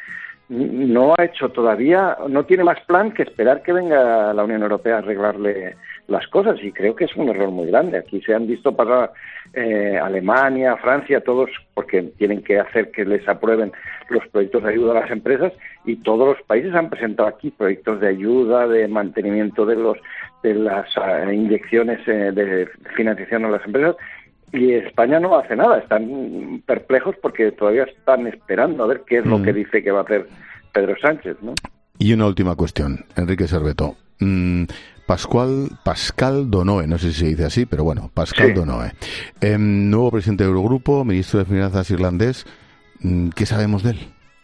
no ha hecho todavía, no tiene más plan que esperar que venga la Unión Europea a arreglarle las cosas, y creo que es un error muy grande. Aquí se han visto pasar eh, Alemania, Francia, todos, porque tienen que hacer que les aprueben los proyectos de ayuda a las empresas, y todos los países han presentado aquí proyectos de ayuda, de mantenimiento de los de las uh, inyecciones eh, de financiación a las empresas, y España no hace nada. Están perplejos porque todavía están esperando a ver qué es mm. lo que dice que va a hacer Pedro Sánchez, ¿no?
Y una última cuestión, Enrique Serveto. Mm, Pascual, Pascal Donoe, no sé si se dice así, pero bueno, Pascal sí. Donoe. Eh, nuevo presidente del Eurogrupo, ministro de Finanzas irlandés. ¿Qué sabemos de él?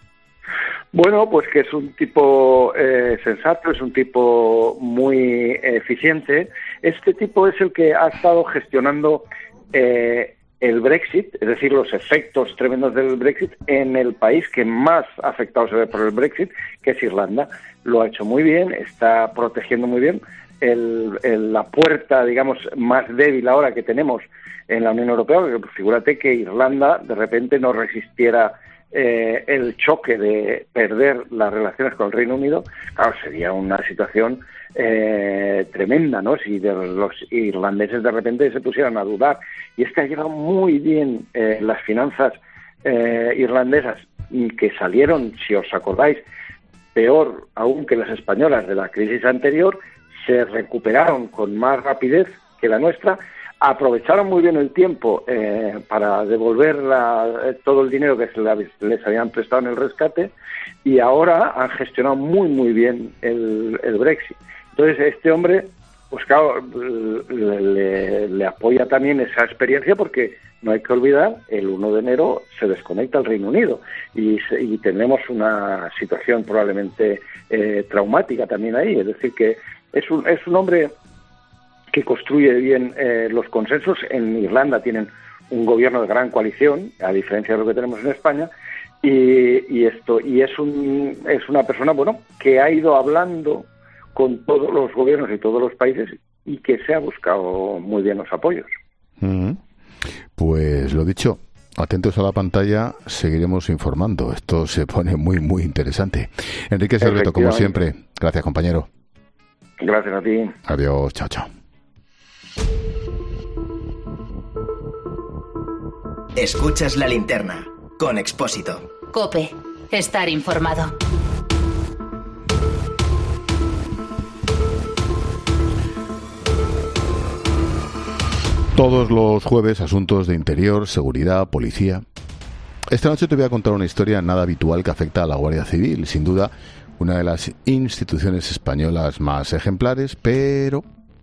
Bueno, pues que es un tipo eh, sensato, es un tipo muy eficiente. Este tipo es el que ha estado gestionando eh, el Brexit, es decir, los efectos tremendos del Brexit en el país que más afectado se ve por el Brexit, que es Irlanda. Lo ha hecho muy bien, está protegiendo muy bien el, el, la puerta, digamos, más débil ahora que tenemos en la Unión Europea, porque pues, figúrate que Irlanda de repente no resistiera eh, el choque de perder las relaciones con el Reino Unido. Claro, sería una situación eh, tremenda, ¿no? Si de los irlandeses de repente se pusieran a dudar. Y es que ha llevado muy bien eh, las finanzas eh, irlandesas, que salieron, si os acordáis, peor aún que las españolas de la crisis anterior, se recuperaron con más rapidez que la nuestra, aprovecharon muy bien el tiempo eh, para devolver la, eh, todo el dinero que se les habían prestado en el rescate, y ahora han gestionado muy muy bien el, el Brexit. Entonces este hombre, pues claro, le, le, le apoya también esa experiencia, porque no hay que olvidar, el uno de enero se desconecta el Reino Unido y, y tenemos una situación probablemente eh, traumática también ahí. Es decir, que es un, es un hombre que construye bien eh, los consensos. En Irlanda tienen un gobierno de gran coalición, a diferencia de lo que tenemos en España, Y, y esto y es un es una persona, bueno, que ha ido hablando con todos los gobiernos y todos los países y que se ha buscado muy bien los apoyos.
Mm-hmm. Pues lo dicho, atentos a la pantalla, seguiremos informando. Esto se pone muy, muy interesante. Enrique Serveto, como siempre, gracias, compañero.
Gracias a ti.
Adiós, chao, chao.
Escuchas La Linterna con Expósito.
COPE. Estar informado.
Todos los jueves, asuntos de interior, seguridad, policía. Esta noche te voy a contar una historia nada habitual que afecta a la Guardia Civil. Sin duda, una de las instituciones españolas más ejemplares, pero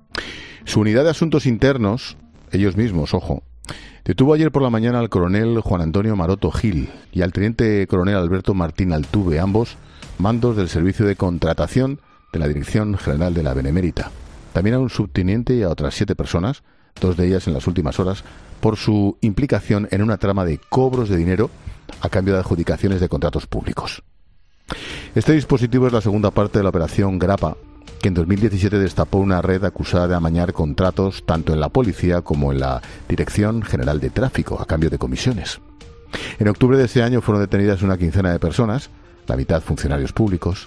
su unidad de asuntos internos, ellos mismos, ojo, detuvo ayer por la mañana al coronel Juan Antonio Maroto Gil y al teniente coronel Alberto Martín Altuve, ambos mandos del Servicio de Contratación de la Dirección General de la Benemérita. También a un subteniente y a otras siete personas, dos de ellas en las últimas horas, por su implicación en una trama de cobros de dinero a cambio de adjudicaciones de contratos públicos. Este dispositivo es la segunda parte de la operación Grapa, que en dos mil diecisiete destapó una red acusada de amañar contratos tanto en la policía como en la Dirección General de Tráfico a cambio de comisiones. En octubre de ese año fueron detenidas una quincena de personas, la mitad funcionarios públicos.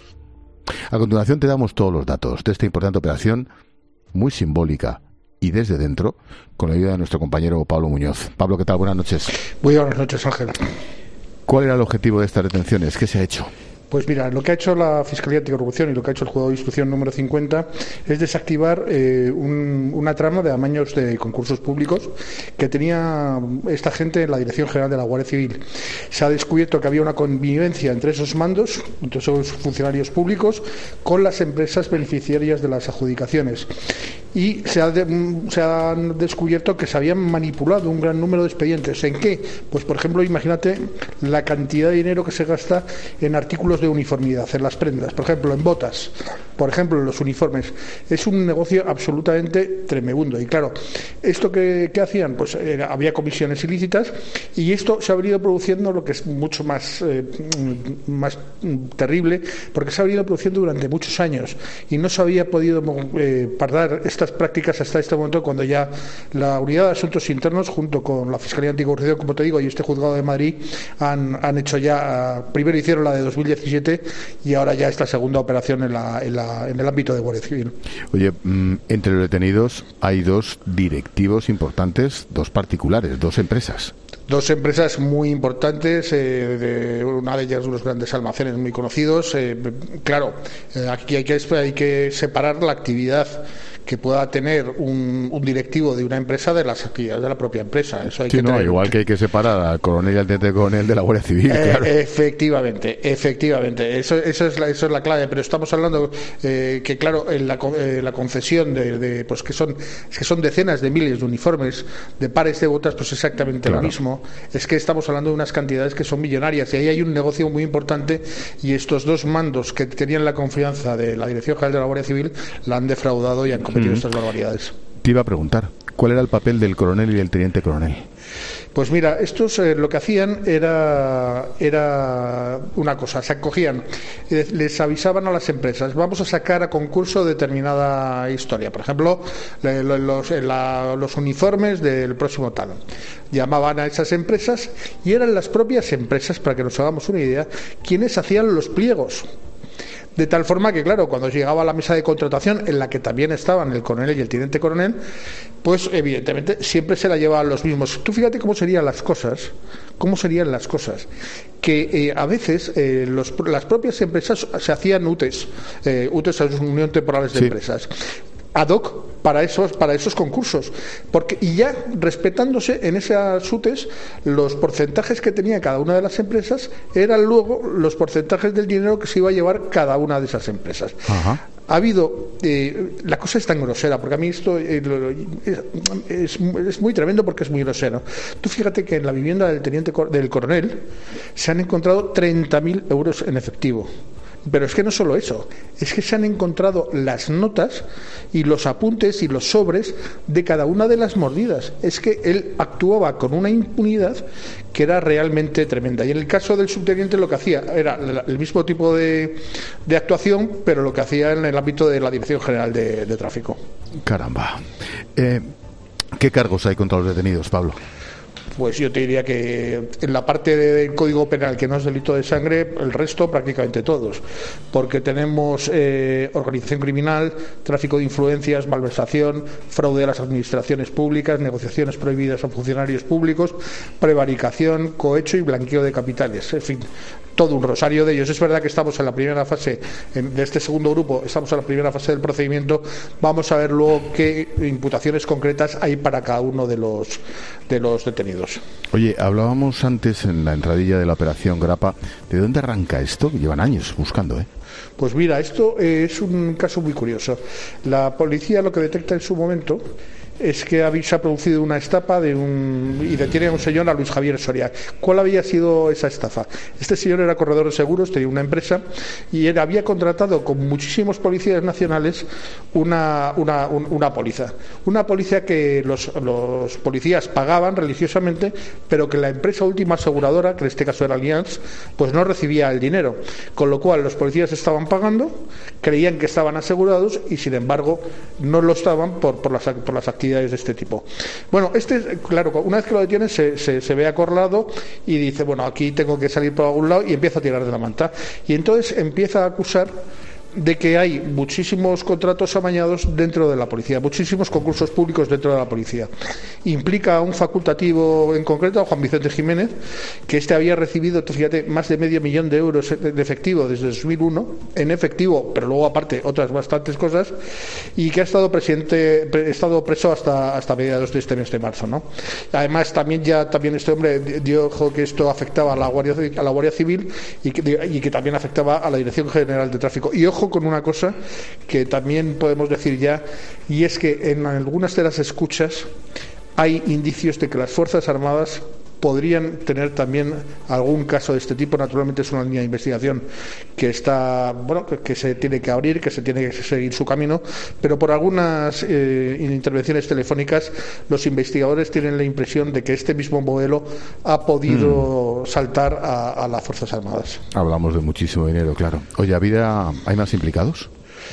A continuación te damos todos los datos de esta importante operación, muy simbólica y desde dentro, con la ayuda de nuestro compañero Pablo Muñoz. Pablo, ¿qué tal? Buenas noches.
Muy buenas noches, Ángel.
¿Cuál era el objetivo de estas detenciones? ¿Qué se ha hecho?
Pues mira, lo que ha hecho la Fiscalía Anticorrupción y lo que ha hecho el Juzgado de Instrucción número cincuenta es desactivar eh, un, una trama de amaños de concursos públicos que tenía esta gente en la Dirección General de la Guardia Civil. Se ha descubierto que había una convivencia entre esos mandos, entre esos funcionarios públicos, con las empresas beneficiarias de las adjudicaciones. Y se ha, de, se ha descubierto que se habían manipulado un gran número de expedientes. ¿En qué? Pues, por ejemplo, imagínate la cantidad de dinero que se gasta en artículos de uniformidad, en las prendas, por ejemplo, en botas, por ejemplo, en los uniformes. Es un negocio absolutamente tremebundo. Y claro, ¿esto que, que hacían? Pues era, había comisiones ilícitas y esto se ha venido produciendo, lo que es mucho más, eh, más terrible, porque se ha venido produciendo durante muchos años y no se había podido eh, parar estas prácticas hasta este momento, cuando ya la Unidad de Asuntos Internos, junto con la Fiscalía Anticorrupción, como te digo, y este Juzgado de Madrid, han, han hecho ya, primero hicieron la de dos mil diecisiete y ahora ya esta segunda operación en, la, en, la, en el ámbito de Guardia Civil.
Oye, entre los detenidos hay dos directivos importantes, dos particulares, dos empresas.
Dos empresas muy importantes, eh, de, una de ellas unos grandes almacenes muy conocidos. Eh, claro, eh, aquí hay que, hay que separar la actividad que pueda tener un, un directivo de una empresa de las actividades de la propia empresa. Eso hay
sí,
que
no,
tener...
igual que hay que separar al coronel y al teniente coronel de la Guardia Civil.
Eh,
claro.
Efectivamente, efectivamente. Eso, eso, es la, eso es la clave. Pero estamos hablando eh, que, claro, en la, eh, la concesión de, de, pues que son, que son decenas de miles de uniformes, de pares de botas, pues exactamente claro. Lo mismo. Es que estamos hablando de unas cantidades que son millonarias y ahí hay un negocio muy importante y estos dos mandos que tenían la confianza de la Dirección General de la Guardia Civil la han defraudado y han cometido mm. estas barbaridades.
Te iba a preguntar, ¿cuál era el papel del coronel y del teniente coronel?
Pues mira, estos eh, lo que hacían era, era una cosa, se acogían, eh, les avisaban a las empresas, vamos a sacar a concurso determinada historia, por ejemplo, le, los, la, los uniformes del próximo tal. Llamaban a esas empresas y eran las propias empresas, para que nos hagamos una idea, quienes hacían los pliegos. De tal forma que, claro, cuando llegaba a la mesa de contratación, en la que también estaban el coronel y el teniente coronel, pues evidentemente siempre se la llevaban los mismos. Tú fíjate cómo serían las cosas, cómo serían las cosas, que eh, a veces eh, los, las propias empresas se hacían U T E S, eh, U T E S es Unión Temporales de sí. Empresas, ad hoc para esos para esos concursos, porque y ya respetándose en esas U T E S los porcentajes que tenía cada una de las empresas eran luego los porcentajes del dinero que se iba a llevar cada una de esas empresas. Ajá. Ha habido eh, la cosa es tan grosera, porque a mí esto eh, es, es muy tremendo, porque es muy grosero. Tú fíjate que en la vivienda del teniente del coronel se han encontrado treinta mil euros en efectivo. Pero es que no solo eso, es que se han encontrado las notas y los apuntes y los sobres de cada una de las mordidas. Es que él actuaba con una impunidad que era realmente tremenda. Y en el caso del subteniente lo que hacía era el mismo tipo de, de actuación, pero lo que hacía en el ámbito de la Dirección General de, de Tráfico.
Caramba. Eh, ¿Qué cargos hay contra los detenidos, Pablo?
Pues yo te diría que en la parte del Código Penal que no es delito de sangre, el resto prácticamente todos, porque tenemos eh, organización criminal, tráfico de influencias, malversación, fraude a las administraciones públicas, negociaciones prohibidas a funcionarios públicos, prevaricación, cohecho y blanqueo de capitales, en fin, todo un rosario de ellos. Es verdad que estamos en la primera fase de este segundo grupo, estamos en la primera fase del procedimiento. Vamos a ver luego qué imputaciones concretas hay para cada uno de los de los detenidos.
Oye, hablábamos antes en la entradilla de la operación Grapa. ¿De dónde arranca esto? Llevan años buscando, ¿eh?
Pues mira, esto es un caso muy curioso. La policía lo que detecta en su momento es que se ha producido una estafa de un, y detiene a un señor, a Luis Javier Soria. ¿Cuál había sido esa estafa? Este señor era corredor de seguros, tenía una empresa y él había contratado con muchísimos policías nacionales una, una, un, una póliza. Una póliza que los, los policías pagaban religiosamente, pero que la empresa última aseguradora, que en este caso era Allianz, pues no recibía el dinero. Con lo cual los policías estaban pagando, creían que estaban asegurados y sin embargo no lo estaban por, por, las, por las actividades de este tipo. Bueno, este, claro, una vez que lo detiene se, se, se ve acorralado y dice, bueno, aquí tengo que salir por algún lado, y empieza a tirar de la manta. Y entonces empieza a acusar de que hay muchísimos contratos amañados dentro de la policía, muchísimos concursos públicos dentro de la policía. Implica a un facultativo en concreto, a Juan Vicente Jiménez, que este había recibido, fíjate, más de medio millón de euros de efectivo desde dos mil uno, en efectivo, pero luego aparte otras bastantes cosas, y que ha estado presidente, ha estado preso hasta, hasta mediados de este mes de marzo, ¿no? Además, también ya también este hombre dio ojo que esto afectaba a la Guardia, a la Guardia Civil y que, y que también afectaba a la Dirección General de Tráfico. Y ojo con una cosa que también podemos decir ya, y es que en algunas de las escuchas hay indicios de que las Fuerzas Armadas podrían tener también algún caso de este tipo. Naturalmente es una línea de investigación que está, bueno, que, que se tiene que abrir, que se tiene que seguir su camino, pero por algunas eh, intervenciones telefónicas los investigadores tienen la impresión de que este mismo modelo ha podido mm. saltar a, a las Fuerzas Armadas.
Hablamos de muchísimo dinero, claro. Oye, ¿habida, ¿hay más implicados?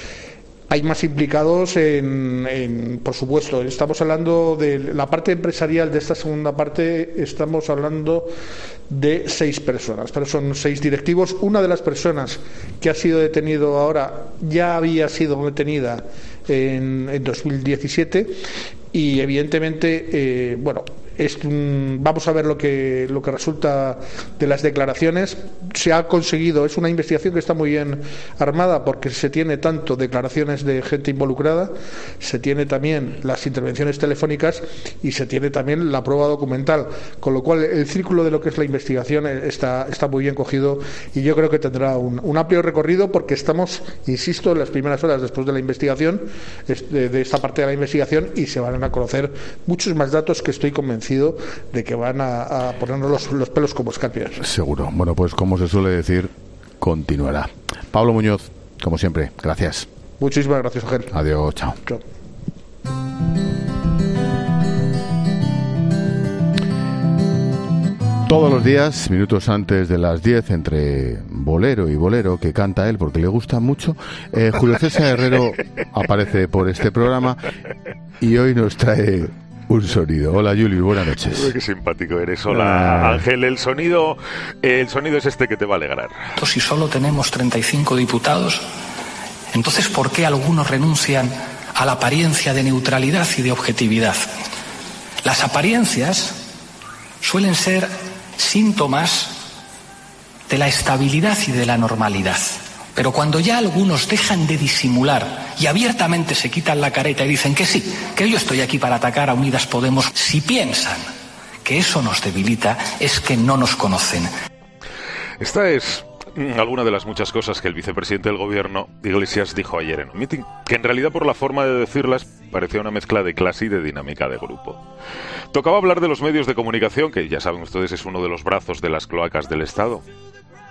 Hay más implicados, en, en, por supuesto, estamos hablando de la parte empresarial de esta segunda parte, estamos hablando de seis personas, pero son seis directivos. Una de las personas que ha sido detenido ahora ya había sido detenida en, en dos mil diecisiete y evidentemente, eh, bueno, es un, vamos a ver lo que lo que resulta de las declaraciones. Se ha conseguido, es una investigación que está muy bien armada porque se tiene tanto declaraciones de gente involucrada, se tiene también las intervenciones telefónicas y se tiene también la prueba documental, con lo cual el círculo de lo que es la investigación está, está muy bien cogido y yo creo que tendrá un, un amplio recorrido porque estamos, insisto, en las primeras horas después de la investigación, de, de esta parte de la investigación, y se van a conocer muchos más datos que estoy convencido de que van a, a ponernos los, los pelos como escarpias.
Seguro. Bueno, pues como se suele decir, continuará. Pablo Muñoz, como siempre, gracias.
Muchísimas gracias, Ángel.
Adiós, chao.
Chao.
Todos los días, minutos antes de las diez, entre bolero y bolero, que canta él porque le gusta mucho, eh, Julio César Herrero aparece por este programa y hoy nos trae un sonido. Hola, Julio, buenas noches.
Qué simpático eres. Hola, ah. Ángel. El sonido, el sonido es este que te va a alegrar.
Si solo tenemos treinta y cinco diputados, entonces ¿por qué algunos renuncian a la apariencia de neutralidad y de objetividad? Las apariencias suelen ser síntomas de la estabilidad y de la normalidad. Pero cuando ya algunos dejan de disimular y abiertamente se quitan la careta y dicen que sí, que yo estoy aquí para atacar a Unidas Podemos, si piensan que eso nos debilita, es que no nos conocen.
Esta es alguna de las muchas cosas que el vicepresidente del gobierno, Iglesias, dijo ayer en un meeting, que en realidad por la forma de decirlas parecía una mezcla de clase y de dinámica de grupo. Tocaba hablar de los medios de comunicación, que ya saben ustedes es uno de los brazos de las cloacas del Estado.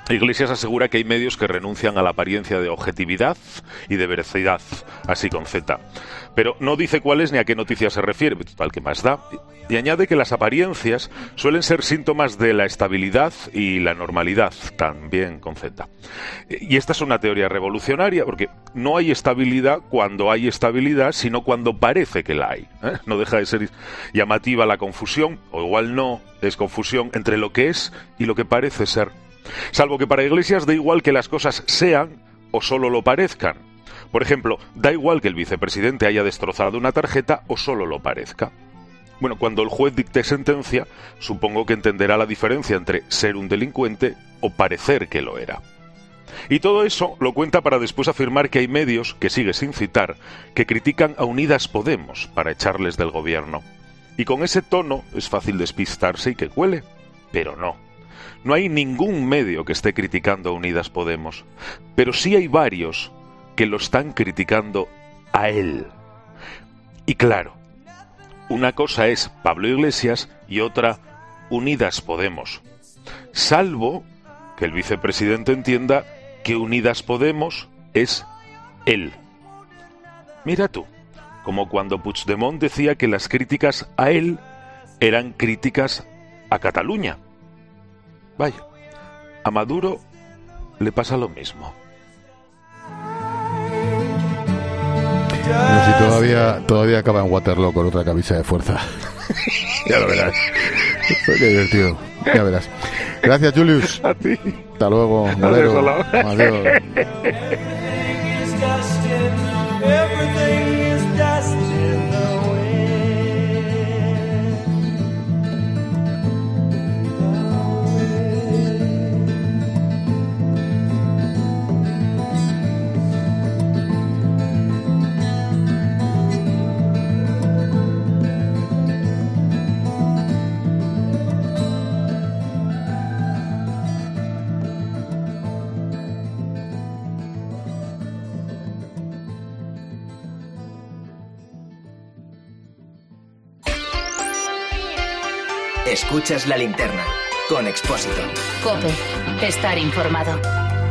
Iglesias asegura que hay medios que renuncian a la apariencia de objetividad y de veracidad, así con Z. Pero no dice cuáles ni a qué noticias se refiere, total, que más da. Y añade que las apariencias suelen ser síntomas de la estabilidad y la normalidad, también con Z. Y esta es una teoría revolucionaria, porque no hay estabilidad cuando hay estabilidad, sino cuando parece que la hay, ¿eh? No deja de ser llamativa la confusión, o igual no, es confusión entre lo que es y lo que parece ser. Salvo que para Iglesias da igual que las cosas sean o solo lo parezcan. Por ejemplo, da igual que el vicepresidente haya destrozado una tarjeta o solo lo parezca. Bueno, cuando el juez dicte sentencia, supongo que entenderá la diferencia entre ser un delincuente o parecer que lo era. Y todo eso lo cuenta para después afirmar que hay medios, que sigue sin citar, que critican a Unidas Podemos para echarles del gobierno. Y con ese tono es fácil despistarse y que cuele, pero no. No hay ningún medio que esté criticando a Unidas Podemos, pero sí hay varios que lo están criticando a él. Y claro, una cosa es Pablo Iglesias y otra Unidas Podemos. Salvo que el vicepresidente entienda que Unidas Podemos es él. Mira tú, como cuando Puigdemont decía que las críticas a él eran críticas a Cataluña. Vaya, a Maduro le pasa lo mismo.
Pero si todavía, todavía acaba en Waterloo con otra camisa de fuerza. Ya lo verás. Qué divertido. Ya verás. Gracias, Julius.
A ti.
Hasta luego, Molero. Adiós.
Escuchas La Linterna con Expósito.
COPE. Estar informado.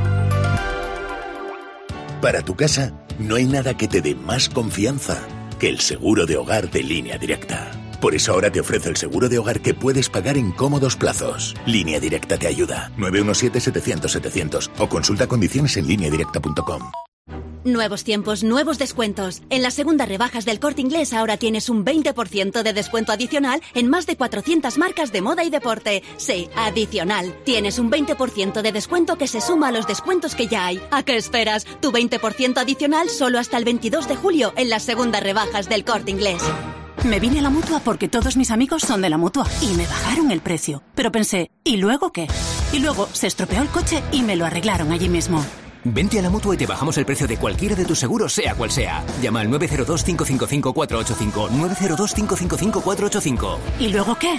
Para tu casa, no hay nada que te dé más confianza que el seguro de hogar de Línea Directa. Por eso ahora te ofrece el seguro de hogar que puedes pagar en cómodos plazos. Línea Directa te ayuda. nueve uno siete, setecientos, setecientos o consulta condiciones en línea directa punto com.
Nuevos tiempos, nuevos descuentos. En las segundas rebajas del Corte Inglés ahora tienes un veinte por ciento de descuento adicional en más de cuatrocientas marcas de moda y deporte. Sí, adicional. Tienes un veinte por ciento de descuento que se suma a los descuentos que ya hay. ¿A qué esperas? Tu veinte por ciento adicional solo hasta el veintidós de julio en las segundas rebajas del Corte Inglés.
Me vine a la Mutua porque todos mis amigos son de la Mutua y me bajaron el precio. Pero pensé, ¿y luego qué? Y luego se estropeó el coche y me lo arreglaron allí mismo.
Vente a la Mutua y te bajamos el precio de cualquiera de tus seguros, sea cual sea. Llama al nueve cero dos, cinco cinco cinco, cuatro ocho cinco, nueve cero dos, cinco cinco cinco, cuatro ocho cinco.
¿Y luego qué?